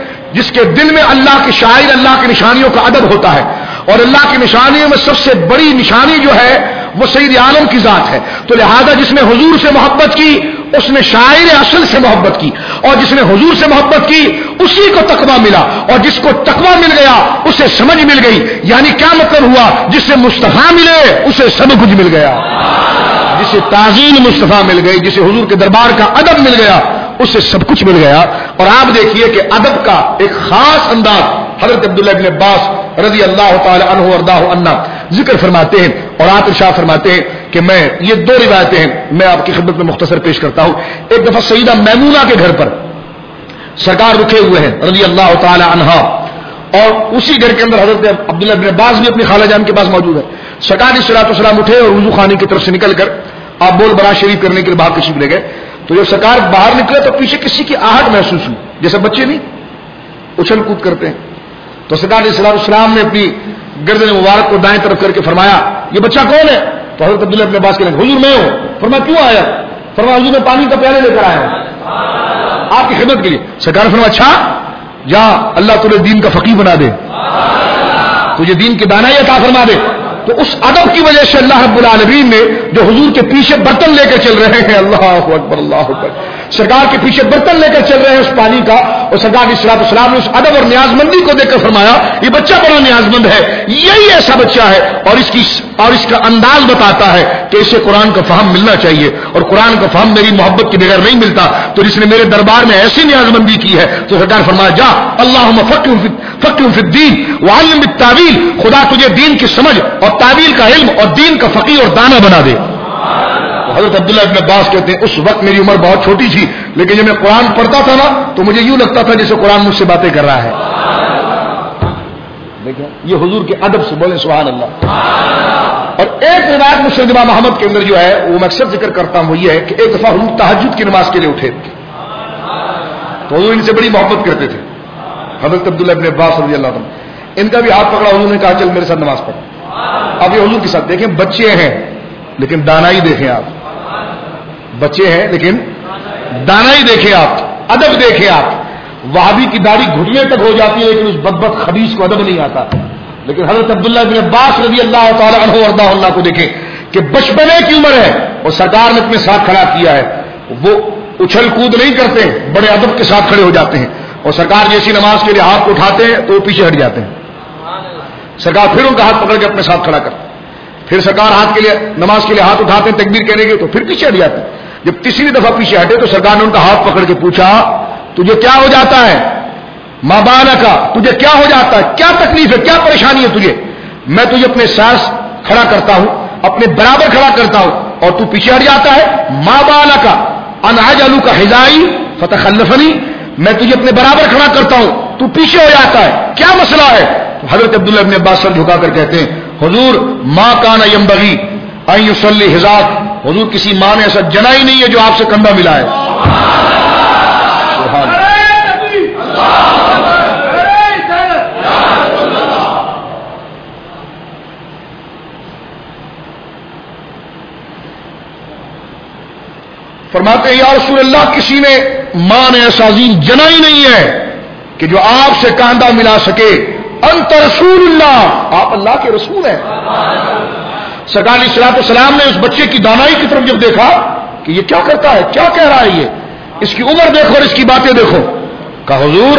دل میں اللہ کے شاعر اللہ کی نشانیوں کا ادب ہوتا ہے، اور اللہ کی نشانیوں میں سب سے بڑی نشانی جو ہے وہ سید عالم کی ذات ہے. تو لہذا جس نے حضور سے محبت کی اس نے شاعر اصل سے محبت کی، اور جس نے حضور سے محبت کی اسی کو تقویٰ ملا، اور جس کو تقویٰ مل گیا اسے سمجھ مل گئی. یعنی کیا مطلب ہوا؟ جس سے مصطفیٰ ملے اسے سب کچھ مل گیا، جسے تعظیم مصطفیٰ مل گئی، جسے حضور کے دربار کا ادب مل گیا اسے سب کچھ مل گیا. اور آپ دیکھیے کہ ادب کا ایک خاص انداز حضرت عبداللہ ابن عباس رضی اللہ تعالی عنہ وارضاہ عنہ ذکر فرماتے ہیں، اور آپ ارشاد فرماتے ہیں کہ میں یہ دو روایتیں ہیں میں آپ کی خدمت میں مختصر پیش کرتا ہوں. ایک دفعہ سیدہ میمونہ کے گھر پر سرکار رکے ہوئے ہیں رضی اللہ تعالی عنہ، اور اسی گھر کے اندر حضرت عبداللہ ابن عباس بھی اپنی خالہ جان کے پاس موجود ہے. سرکار علیہ الصلوۃ والسلام اٹھے اور وضو خانے کی طرف سے نکل کر آپ بول براز شریف کرنے کے لیے باہر تشریف لے گئے. تو جب سرکار باہر نکلے تو پیچھے کسی کی آہٹ محسوس ہوئی، جیسے بچے نہیں اچھل کود کرتے ہیں. تو سرکار علیہ الصلوۃ والسلام نے اپنی گردن مبارک کو دائیں طرف کر کے فرمایا یہ بچہ کون ہے؟ تو حضرت عبداللہ ابن عباس کہنے حضور میں ہوں. فرمایا کیوں آیا؟ فرمایا حضور میں پانی کا پیالے لے کر آیا ہوں آپ کی خدمت کے لیے. سرکار فرمایا اچھا جا اللہ تجھے دین کا فقیہ بنا دے، تجھے دین کی دانائی عطا فرما دے. تو اس ادب کی وجہ سے اللہ رب العالمین نے جو حضور کے پیچھے برتن لے کر چل رہے ہیں، اللہ اکبر اللہ اکبر، سرکار کے پیچھے برتن لے کر چل رہے ہیں اس پانی کا، اور سرکار علیہ الصلوۃ والسلام نے اس ادب اور نیاز مندی کو دیکھ کر فرمایا یہ بچہ بڑا نیاز مند ہے، یہی ایسا بچہ ہے. اور اس کا انداز بتاتا ہے کہ اسے قرآن کا فہم ملنا چاہیے، اور قرآن کا فہم میری محبت کے بغیر نہیں ملتا. تو جس نے میرے دربار میں ایسی نیاز مندی کی ہے تو سرکار فرمایا جا اللہم فقہ فی الدین وعلم بالتاویل، خدا تجھے دین کی سمجھ اور تعویل کا علم اور دین کا فقیہ اور دانا بنا دے. حضرت عبداللہ ابن عباس کہتے ہیں اس وقت میری عمر بہت چھوٹی تھی، لیکن جب میں قرآن پڑھتا تھا نا تو مجھے یوں لگتا تھا جیسے قرآن مجھ سے باتیں کر رہا ہے. دیکھیں یہ حضور کے ادب سے، بولیں سبحان اللہ۔ اور ایک روایت مسند امام احمد کے اندر جو ہے وہ میں اکثر ذکر کرتا ہوں، وہ یہ ہے کہ ایک دفعہ حضور تہجد کی نماز کے لیے اٹھے تو حضور ان سے بڑی محبت کرتے تھے، حضرت عبداللہ ابن عباس رضی اللہ عنہ، ان کا بھی ہاتھ پکڑا، حضور نے کہا چل میرے ساتھ نماز پڑھ۔ اب یہ حضور کے ساتھ دیکھیں، بچے ہیں لیکن دانائی دیکھیں آپ، بچے ہیں لیکن دانائی دیکھیں آپ، ادب دیکھیں آپ۔ وہابی کی داڑھی گھٹنے تک ہو جاتی ہے لیکن اس بدبخت خبیث کو ادب نہیں آتا، لیکن حضرت عبداللہ بن عباس رضی اللہ تعالی عنہ وارضاہ اللہ کو دیکھیں کہ بچپنے کی عمر ہے اور سرکار نے اپنے ساتھ کھڑا کیا ہے، وہ اچھل کود نہیں کرتے، بڑے ادب کے ساتھ کھڑے ہو جاتے ہیں، اور سرکار جیسی نماز کے لیے ہاتھ اٹھاتے ہیں تو وہ پیچھے ہٹ جاتے ہیں، سرکار پھر ان کا ہاتھ پکڑ کے اپنے ساتھ کھڑا کرتے، پھر سرکار ہاتھ کے لیے نماز کے لیے ہاتھ اٹھاتے ہیں تکبیر کہنے کے تو پھر پیچھے ہٹ جاتے ہیں۔ جب تیسری دفعہ پیچھے ہٹے تو سرکار نے ان کا ہاتھ پکڑ کے پوچھا تجھے کیا ہو جاتا ہے، ماں بالا کا تجھے کیا ہو جاتا ہے، کیا تکلیف ہے، کیا پریشانی ہے تجھے؟ میں تجھے اپنے ساتھ کھڑا کرتا ہوں، اپنے برابر کھڑا کرتا ہوں اور تو پیچھے ہٹ جاتا ہے۔ ماں بالا کا انعجلو کا ہزائی فتخلفنی، میں تجھے اپنے برابر کھڑا کرتا ہوں تو پیچھے ہو جاتا ہے، کیا مسئلہ ہے؟ حضرت عبداللہ ابن عباس سر جھکا کر کہتے ہیں حضور ما کان ینبغی ان یصلی حذاک، حضور کسی ماں نے ایسا جنا ہی نہیں ہے جو آپ سے کندھا ملا ہے۔ سبحان اللہ۔ فرماتے ہیں یا رسول اللہ کسی نے ماں نے ایسا عظیم جنا ہی نہیں ہے کہ جو آپ سے کاندھا ملا سکے، انت رسول اللہ، آپ اللہ کے رسول ہیں۔ سرکار علیہ الصلوۃ والسلام نے اس بچے کی دانائی کی طرف جب دیکھا کہ یہ کیا کرتا ہے، کیا کہہ رہا ہے، یہ اس کی عمر دیکھو اور اس کی باتیں دیکھو، کہا حضور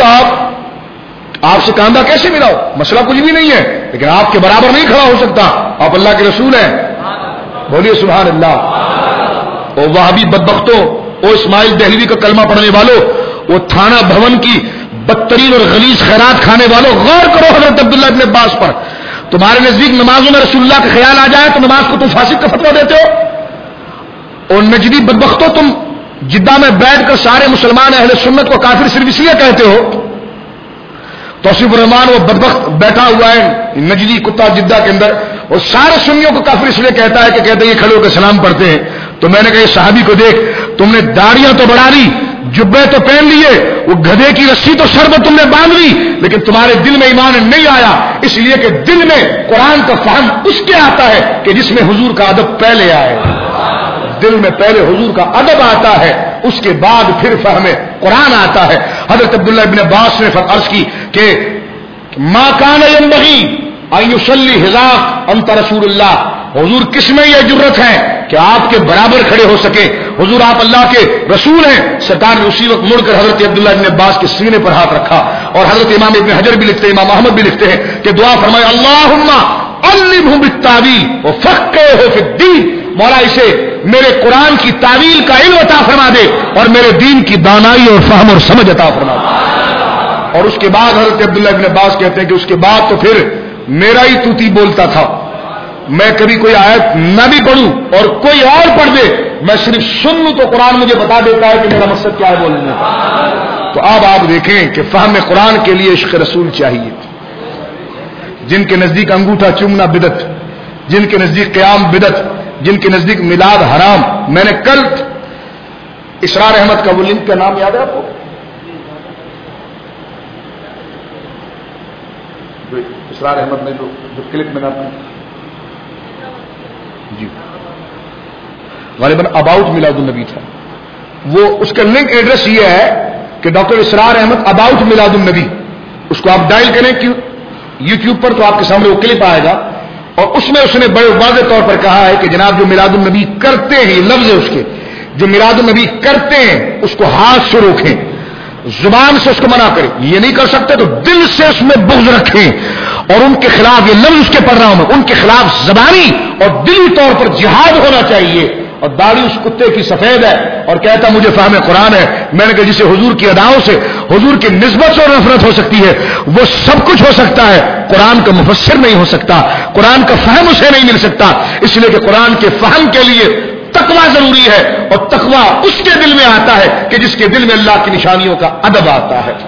آپ سے کاندھا کیسے ملاؤ، مسئلہ کچھ بھی نہیں ہے لیکن آپ کے برابر نہیں کھڑا ہو سکتا، آپ اللہ کے رسول ہیں، بولیے سبحان اللہ۔ او وہابی بدبختوں، او اسماعیل دہلوی کا کلمہ پڑھنے والوں، وہ تھانہ بھون کی بدترین اور غلیظ خیرات کھانے والوں، غور کرو حضرت عبداللہ ابن عباس پر۔ تمہارے نزدیک نمازوں میں رسول اللہ کا خیال آ جائے تو نماز کو تم فاسق کا فتویٰ دیتے ہو، اور نجدی بدبختوں تم جدہ میں بیٹھ کر سارے مسلمان اہل سنت کو کافر صرف اس لیے کہتے ہو۔ توصیف الرحمان وہ بدبخت بیٹھا ہوا ہے نجدی کتا جدہ کے اندر، اور سارے سنیوں کو کافر اس لیے کہتا ہے کہ کہتے ہیں یہ کھڑے ہو کے سلام پڑھتے ہیں۔ تو میں نے کہا یہ صحابی کو دیکھ، تم نے داڑیاں تو بڑھا لی، جبے تو پہن لیے، وہ گدھے کی رسی تو سر پر تم نے باندھ لی، لیکن تمہارے دل میں ایمان نہیں آیا، اس لیے کہ دل میں قرآن کا فہم اس کے آتا ہے کہ جس میں حضور کا ادب پہلے آئے، دل میں پہلے حضور کا ادب آتا ہے، اس کے بعد پھر فہم قرآن آتا ہے۔ حضرت عبداللہ ابن عباس نے عرض کی کہ ما کان ینبغی ان یصلی حذاک انت رسول اللہ، حضور کس میں یہ جرت ہے کہ آپ کے برابر کھڑے ہو سکے، حضور آپ اللہ کے رسول ہیں۔ سرکار نے اسی وقت مڑ کر حضرت عبداللہ ابن عباس کے سینے پر ہاتھ رکھا، اور حضرت امام ابن حجر بھی لکھتے ہیں، امام احمد بھی لکھتے ہیں کہ دعا فرمائے اللہم علمہ بالتاویل وفقہہ فی الدین، مولا اسے میرے قرآن کی تعویل کا علم عطا فرما دے اور میرے دین کی دانائی اور فہم اور سمجھ عطا فرما دے۔ اور اس کے بعد حضرت عبداللہ ابن عباس کہتے ہیں کہ اس کے بعد تو پھر میرا ہی توتی بولتا تھا، میں کبھی کوئی آیت نہ بھی پڑھوں اور کوئی اور پڑھ دے، میں صرف سن لوں تو قرآن مجھے بتا دیتا ہے کہ میرا مقصد کیا ہے بولنے کا۔ تو اب آپ دیکھیں کہ فہم قرآن کے لیے عشق رسول چاہیے۔ جن کے نزدیک انگوٹھا چومنا بدعت، جن کے نزدیک قیام بدعت، جن کے نزدیک میلاد حرام، میں نے کل اسرار احمد کا وہ لنک کا نام یاد ہے آپ کو؟ اسرار احمد نے جو کلپ میں نے جی غالباً اباؤٹ میلاد النبی تھا، وہ اس کا لنک ایڈریس یہ ہے کہ ڈاکٹر اسرار احمد اباؤٹ میلاد النبی، اس کو آپ ڈائل کریں کہ یوٹیوب پر تو آپ کے سامنے وہ کلپ آئے گا، اور اس میں اس نے بڑے واضح طور پر کہا ہے کہ جناب جو میلاد النبی کرتے ہیں، یہ لفظ ہے اس کے، جو میلاد النبی کرتے ہیں اس کو ہاتھ سے روکیں، زبان سے اس کو منع کریں، یہ نہیں کر سکتے تو دل سے اس میں بغض رکھیں، اور ان کے خلاف یہ لفظ اس کے پڑھ رہا ہوں میں، ان کے خلاف زبانی اور دلی طور پر جہاد ہونا چاہیے۔ اور داڑھی اس کتے کی سفید ہے اور کہتا مجھے فہم قرآن ہے، میں نے کہا جسے حضور کی اداؤں سے، حضور کی نسبت سے نفرت ہو سکتی ہے، وہ سب کچھ ہو سکتا ہے، قرآن کا مفسر نہیں ہو سکتا، قرآن کا فہم اسے نہیں مل سکتا، اس لیے کہ قرآن کے فہم کے لیے تقویٰ ضروری ہے، اور تقویٰ اس کے دل میں آتا ہے کہ جس کے دل میں اللہ کی نشانیوں کا ادب آتا ہے۔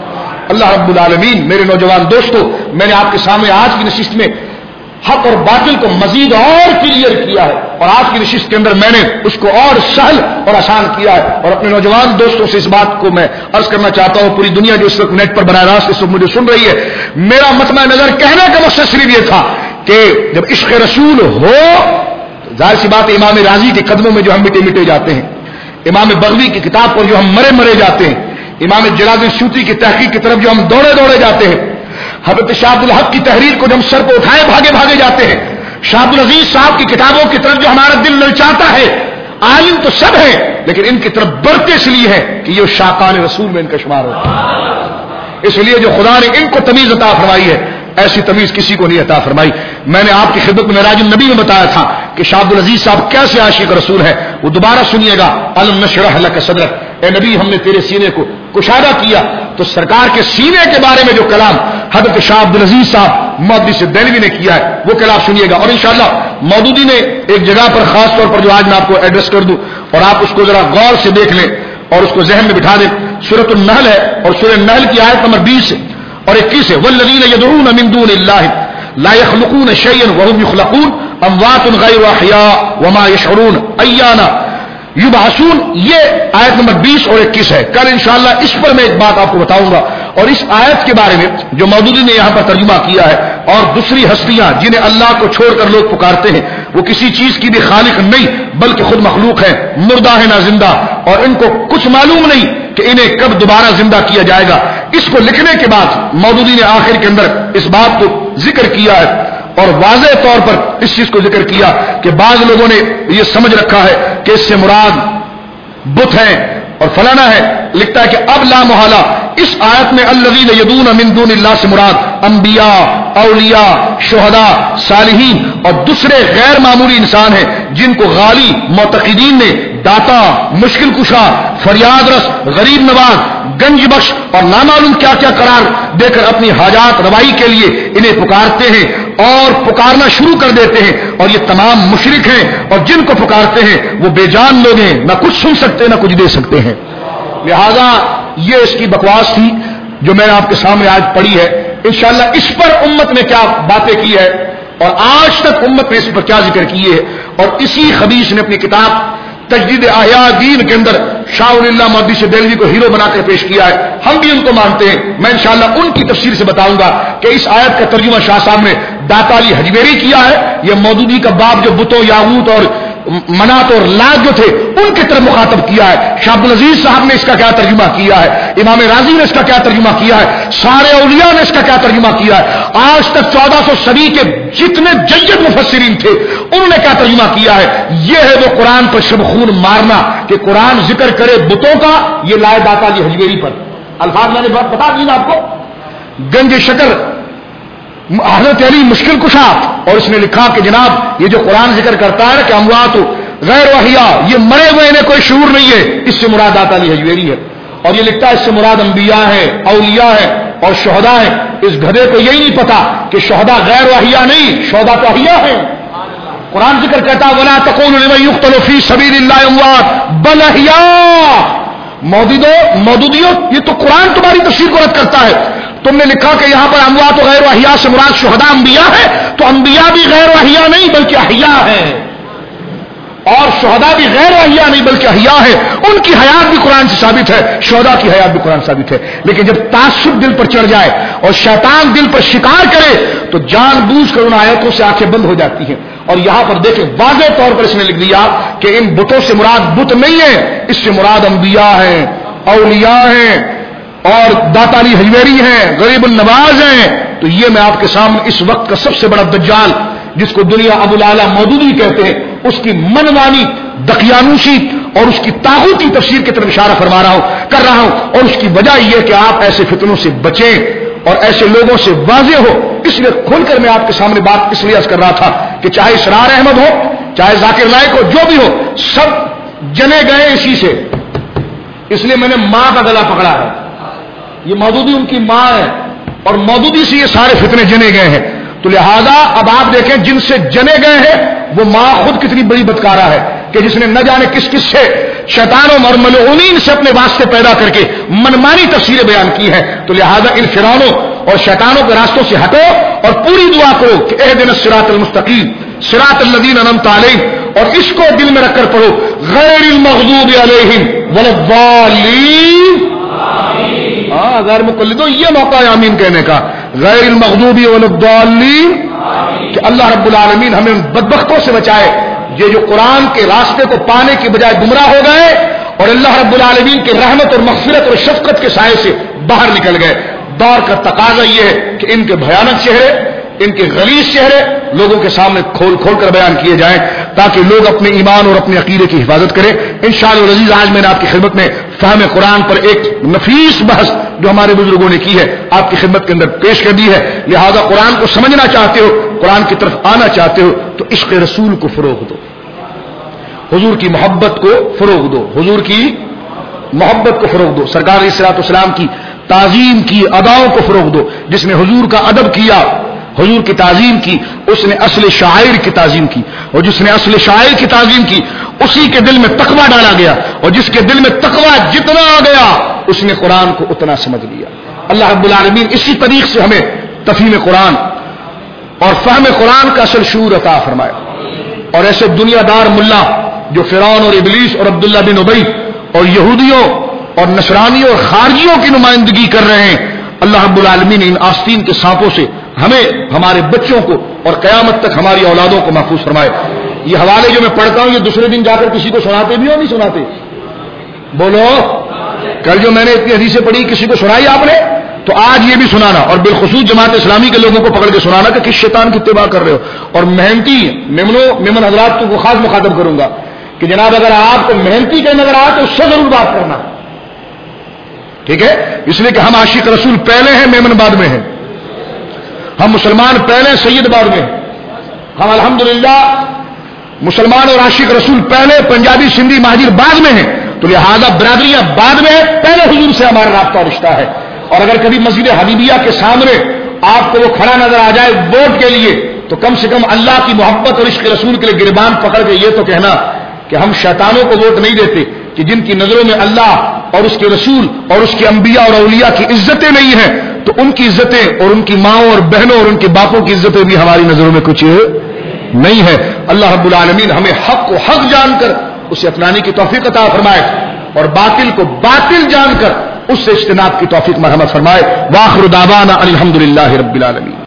اللہ رب العالمین میرے نوجوان دوستو، میں نے آپ کے سامنے آج کی نشست میں حق اور باطل کو مزید اور کلیئر کیا ہے، اور آج کی نشست کے اندر میں نے اس کو اور سہل اور آسان کیا ہے، اور اپنے نوجوان دوستوں سے اس بات کو میں عرض کرنا چاہتا ہوں، پوری دنیا جو اس وقت نیٹ پر براہ راست اس وقت مجھے سن رہی ہے، میرا مطمع نظر کہنے کا مقصد صرف یہ تھا کہ جب عشق رسول ہو تو ظاہر سی بات امام راضی کے قدموں میں جو ہم مٹے جاتے ہیں، امام بغوی کی کتاب پر جو ہم مرے جاتے ہیں، امام جلال الدین سیوطی کی تحقیق کی طرف جو ہم دوڑے جاتے ہیں، حضرت شاہ عبد الحق کی تحریر کو جو ہم سر پہ اٹھائے بھاگے جاتے ہیں، شاہ عبد العزیز صاحب کی کتابوں کی طرف جو ہمارا دل للچاتا ہے، عالم تو سب ہے لیکن ان کی طرف بڑھتے اس لیے ہے کہ یہ شاقان رسول میں ان کا شمار ہوتا ہے، اس لیے جو خدا نے ان کو تمیز عطا فرمائی ہے ایسی تمیز کسی کو نہیں عطا فرمائی۔ میں نے آپ کی خدمت میں معراج النبی میں بتایا تھا کہ شاہ عبد العزیز صاحب کیسے عاشق رسول ہے، وہ دوبارہ سنیے گا، الم نشرح لک صدرک، اے نبی ہم نے تیرے سینے کو کشادہ کیا، تو سرکار کے سینے کے بارے میں جو کلام حضرت شاہ عبد العزیز صاحب محدث دہلوی نے کیا ہے وہ کلام سنیے گا، اور انشاءاللہ مودودی نے ایک جگہ پر خاص طور پر جو آج میں آپ کو ایڈریس کر دوں اور آپ اس کو ذرا غور سے دیکھ لیں اور اس کو ذہن میں بٹھا دیں، سورۃ النحل ہے اور سورۃ النحل کی آیت نمبر 20 اور 21 ہے، والذین یدعون من دون اللہ لا يخلقون شيئا وهم يخلقون اموات غیر احیاء وما يشعرون ایان یبعثون، یہ آیت نمبر 20 اور 21 ہے۔ کل انشاءاللہ اس پر میں ایک بات آپ کو بتاؤں گا، اور اس آیت کے بارے میں جو مودودی نے یہاں پر ترجمہ کیا ہے، اور دوسری ہستیاں جنہیں اللہ کو چھوڑ کر لوگ پکارتے ہیں وہ کسی چیز کی بھی خالق نہیں بلکہ خود مخلوق ہے، مردہ ہے نہ زندہ، اور ان کو کچھ معلوم نہیں کہ انہیں کب دوبارہ زندہ کیا جائے گا۔ اس کو لکھنے کے بعد مودودی نے آخر کے اندر اس بات کو ذکر کیا ہے اور واضح طور پر اس چیز کو ذکر کیا کہ بعض لوگوں نے یہ سمجھ رکھا ہے کہ اس سے مراد بت ہیں اور فلانا ہے، لکھتا ہے کہ اب لا محالہ اس آیت میں الذین یدعون من دون اللہ سے مراد انبیاء، اولیاء، شہداء، صالحین اور دوسرے غیر معمولی انسان ہیں جن کو غالی معتقدین نے داتا، مشکل کشا، فریاد رس، غریب نواز، گنج بخش اور نامعلوم کیا کیا قرار دے کر اپنی حاجات روائی کے لیے انہیں پکارتے ہیں اور پکارنا شروع کر دیتے ہیں، اور یہ تمام مشرک ہیں اور جن کو پکارتے ہیں وہ بے جان لوگ ہیں، نہ کچھ سن سکتے نہ کچھ دے سکتے ہیں۔ لہذا یہ اس کی بکواس تھی جو میں نے آپ کے سامنے آج پڑھی ہے۔ انشاءاللہ اس پر امت نے کیا باتیں کی ہے اور آج تک امت نے اس پر کیا ذکر کیے ہے، اور اسی خبیث نے اپنی کتاب تجدید احیاء دین کے اندر شاہ ولی اللہ محدث دہلوی کو ہیرو بنا کر پیش کیا ہے، ہم بھی ان کو مانتے ہیں۔ میں انشاءاللہ ان کی تفسیر سے بتاؤں گا کہ اس آیت کا ترجمہ شاہ صاحب نے داتا علی حجویری کیا ہے، یہ مودودی کا باب جو بتوں یاغوت اور منات اور لات جو تھے ان کی طرف مخاطب کیا ہے، شاہ عبد العزیز صاحب نے اس کا کیا ترجمہ کیا ہے، امام راضی نے اس کا کیا ترجمہ کیا ہے، سارے اولیاء نے اس کا کیا ترجمہ کیا ہے، آج تک 1400 صدی کے جتنے جید مفسرین تھے انہوں نے کیا ترجمہ کیا ہے۔ یہ ہے وہ قرآن پر شب خون مارنا کہ قرآن ذکر کرے بتوں کا، یہ لائے داتا جی حجویری پر الفاظ میں نے بتا دی آپ کو، گنج شکر حضرت علی مشکل کشا، اور اس نے لکھا کہ جناب یہ جو قرآن ذکر کرتا ہے کہ اموات غیر احیاء، یہ مرے ہوئے انہیں کوئی شعور نہیں ہے، اس سے مراد داتا علی حجویری ہے، اور یہ لکھتا ہے اس سے مراد انبیاء ہیں، اولیاء ہیں اور شہداء ہیں۔ اس گدھے کو یہی نہیں پتا کہ شہداء غیر احیاء نہیں، شہداء تو احیاء ہیں۔ قرآن ذکر کہتا ہے وَلَا تَقُولُوا لِمَن يُقْتَلُ فِي سَبِيلِ اللَّهِ أَمْوَاتٌ بَلْ أَحْيَاءٌ۔ مودودیو یہ تو قرآن تمہاری تفسیر کو رد کرتا ہے، تم نے لکھا کہ یہاں پر اموات و غیر احیاء سے مراد شہداء انبیاء ہے، تو انبیاء بھی غیر احیاء نہیں بلکہ احیاء ہیں، اور شہداء بھی غیر احیاء نہیں بلکہ احیاء ہے، ان کی حیات بھی قرآن سے ثابت ہے، شہداء کی حیات بھی قرآن ثابت ہے۔ لیکن جب تعصب دل پر چڑھ جائے اور شیطان دل پر شکار کرے تو جان بوجھ کر ان آیتوں سے آنکھیں بند ہو جاتی ہیں، اور یہاں پر دیکھیں واضح طور پر اس نے لکھ دیا کہ ان بتوں سے مراد بت نہیں ہے، اس سے مراد انبیاء ہیں، اولیاء ہیں اور داتا علی حجویری ہیں، غریب النواز ہیں۔ تو یہ میں آپ کے سامنے اس وقت کا سب سے بڑا دجال جس کو دنیا ابو الاعلیٰ مودودی کہتے ہیں، اس کی منمانی دقیانوسی اور اس کی طاغوتی تفسیر کی طرف اشارہ کر رہا ہوں، اور اس کی وجہ یہ کہ آپ ایسے فتنوں سے بچیں اور ایسے لوگوں سے واضح ہو۔ اس لیے کھل کر میں آپ کے سامنے بات اس لیے عرض کر رہا تھا کہ چاہے اسرار احمد ہو، چاہے ذاکر نائک ہو، جو بھی ہو، سب جنے گئے اسی سے، اس لیے میں نے ماں کا گلا پکڑا ہے، یہ مودودی ان کی ماں ہے اور مودودی سے یہ سارے فتنے جنے گئے ہیں۔ تو لہذا اب آپ دیکھیں جن سے جنے گئے ہیں وہ ماں خود کتنی بڑی بدکارہ ہے کہ جس نے نہ جانے کس کس سے شیطانوں اور ملعونین سے اپنے واسطے پیدا کر کے منمانی تفسیریں بیان کی ہیں. تو لہذا ان فرعونوں اور شیطانوں کے راستوں سے ہٹو اور پوری دعا کرو کہ اہدنا الصراط المستقیم صراط الذین انعمت علیہم، اور اس کو دل میں رکھ کر پڑھو غیر المغضوب علیہم ولا الضالین. غیر مقلدوں یہ موقع ہے آمین کہنے کا. غیر المغضوب ولا الضالین، کہ اللہ رب العالمین ہمیں ان بدبختوں سے بچائے یہ جو قرآن کے راستے کو پانے کی بجائے گمراہ ہو گئے اور اللہ رب العالمین کی رحمت اور مغفرت اور شفقت کے سائے سے باہر نکل گئے. دور کا تقاضا یہ ہے کہ ان کے بھیانک چہرے، ان کے غلیظ چہرے لوگوں کے سامنے کھول کھول کر بیان کیے جائیں تاکہ لوگ اپنے ایمان اور اپنے عقیدے کی حفاظت کریں. انشاءاللہ العزیز آج میں نے آپ کی خدمت میں فہم قرآن پر ایک نفیس بحث جو ہمارے بزرگوں نے کی ہے آپ کی خدمت کے اندر پیش کر دی ہے. لہذا قرآن کو سمجھنا چاہتے ہو، قرآن کی طرف آنا چاہتے ہو تو عشق رسول کو فروغ دو، حضور کی محبت کو فروغ دو، حضور کی محبت کو فروغ دو، سرکار علیہ الصلوۃ والسلام کی تعظیم کی اداؤں کو فروغ دو. جس نے حضور کا ادب کیا، حضور کی تعظیم کی، اس نے اصل شاعر کی تعظیم کی، اور جس نے اصل شاعر کی تعظیم کی اسی کے دل میں تقوی ڈالا گیا، اور جس کے دل میں تقوی جتنا آ گیا اس نے قرآن کو اتنا سمجھ لیا. اللہ رب العالمین اسی طریق سے ہمیں تفہیم قرآن اور فہم قرآن کا اصل شعور عطا فرمائے. اور ایسے دنیا دار ملا جو فرعون اور ابلیس اور عبداللہ بن ابی اور یہودیوں اور نصرانیوں اور خارجیوں کی نمائندگی کر رہے ہیں، اللہ رب العالمین ان آستین کے سانپوں سے ہمیں، ہمارے بچوں کو اور قیامت تک ہماری اولادوں کو محفوظ فرمائے. یہ حوالے جو میں پڑھتا ہوں یہ دوسرے دن جا کر کسی کو سناتے بھی ہو نہیں سناتے؟ بولو. کل جو میں نے اتنی حدیثیں پڑھی کسی کو سنائی آپ نے؟ تو آج یہ بھی سنانا، اور بالخصوص جماعت اسلامی کے لوگوں کو پکڑ کے سنانا کہ کس شیطان کی اتباع کر رہے ہو. اور محنتی میمن حضرات کو خاص مخاطب کروں گا کہ جناب اگر آپ کو محنتی کا نظر آئے تو اس سے ضرور بات کرنا، ٹھیک ہے؟ اس لیے کہ ہم عاشق رسول پہلے ہیں، میمن بعد میں ہیں. ہم مسلمان پہلے، سید بعد میں. ہم الحمدللہ مسلمان اور عاشق رسول پہلے، پنجابی سندھی مہاجر بعد میں ہیں. تو لہذا برادریاں بعد میں، پہلے حضور سے ہمارا رابطہ اور رشتہ ہے. اور اگر کبھی مسجد حبیبیہ کے سامنے آپ کو وہ کھڑا نظر آ جائے ووٹ کے لیے تو کم سے کم اللہ کی محبت اور عشق رسول کے لیے گربان پکڑ کے یہ تو کہنا کہ ہم شیطانوں کو ووٹ نہیں دیتے، کہ جن کی نظروں میں اللہ اور اس کے رسول اور اس کے انبیاء اور اولیاء کی عزتیں نہیں ہیں تو ان کی عزتیں اور ان کی ماؤں اور بہنوں اور ان کے باپوں کی عزتیں بھی ہماری نظروں میں کچھ نہیں ہے. اللہ رب العالمین ہمیں حق کو حق جان کر اسے اپنانے کی توفیق عطا فرمائے اور باطل کو باطل جان کر اس سے اجتناب کی توفیق مرحمت فرمائے. وآخر دعوانا الحمدللہ رب العالمین.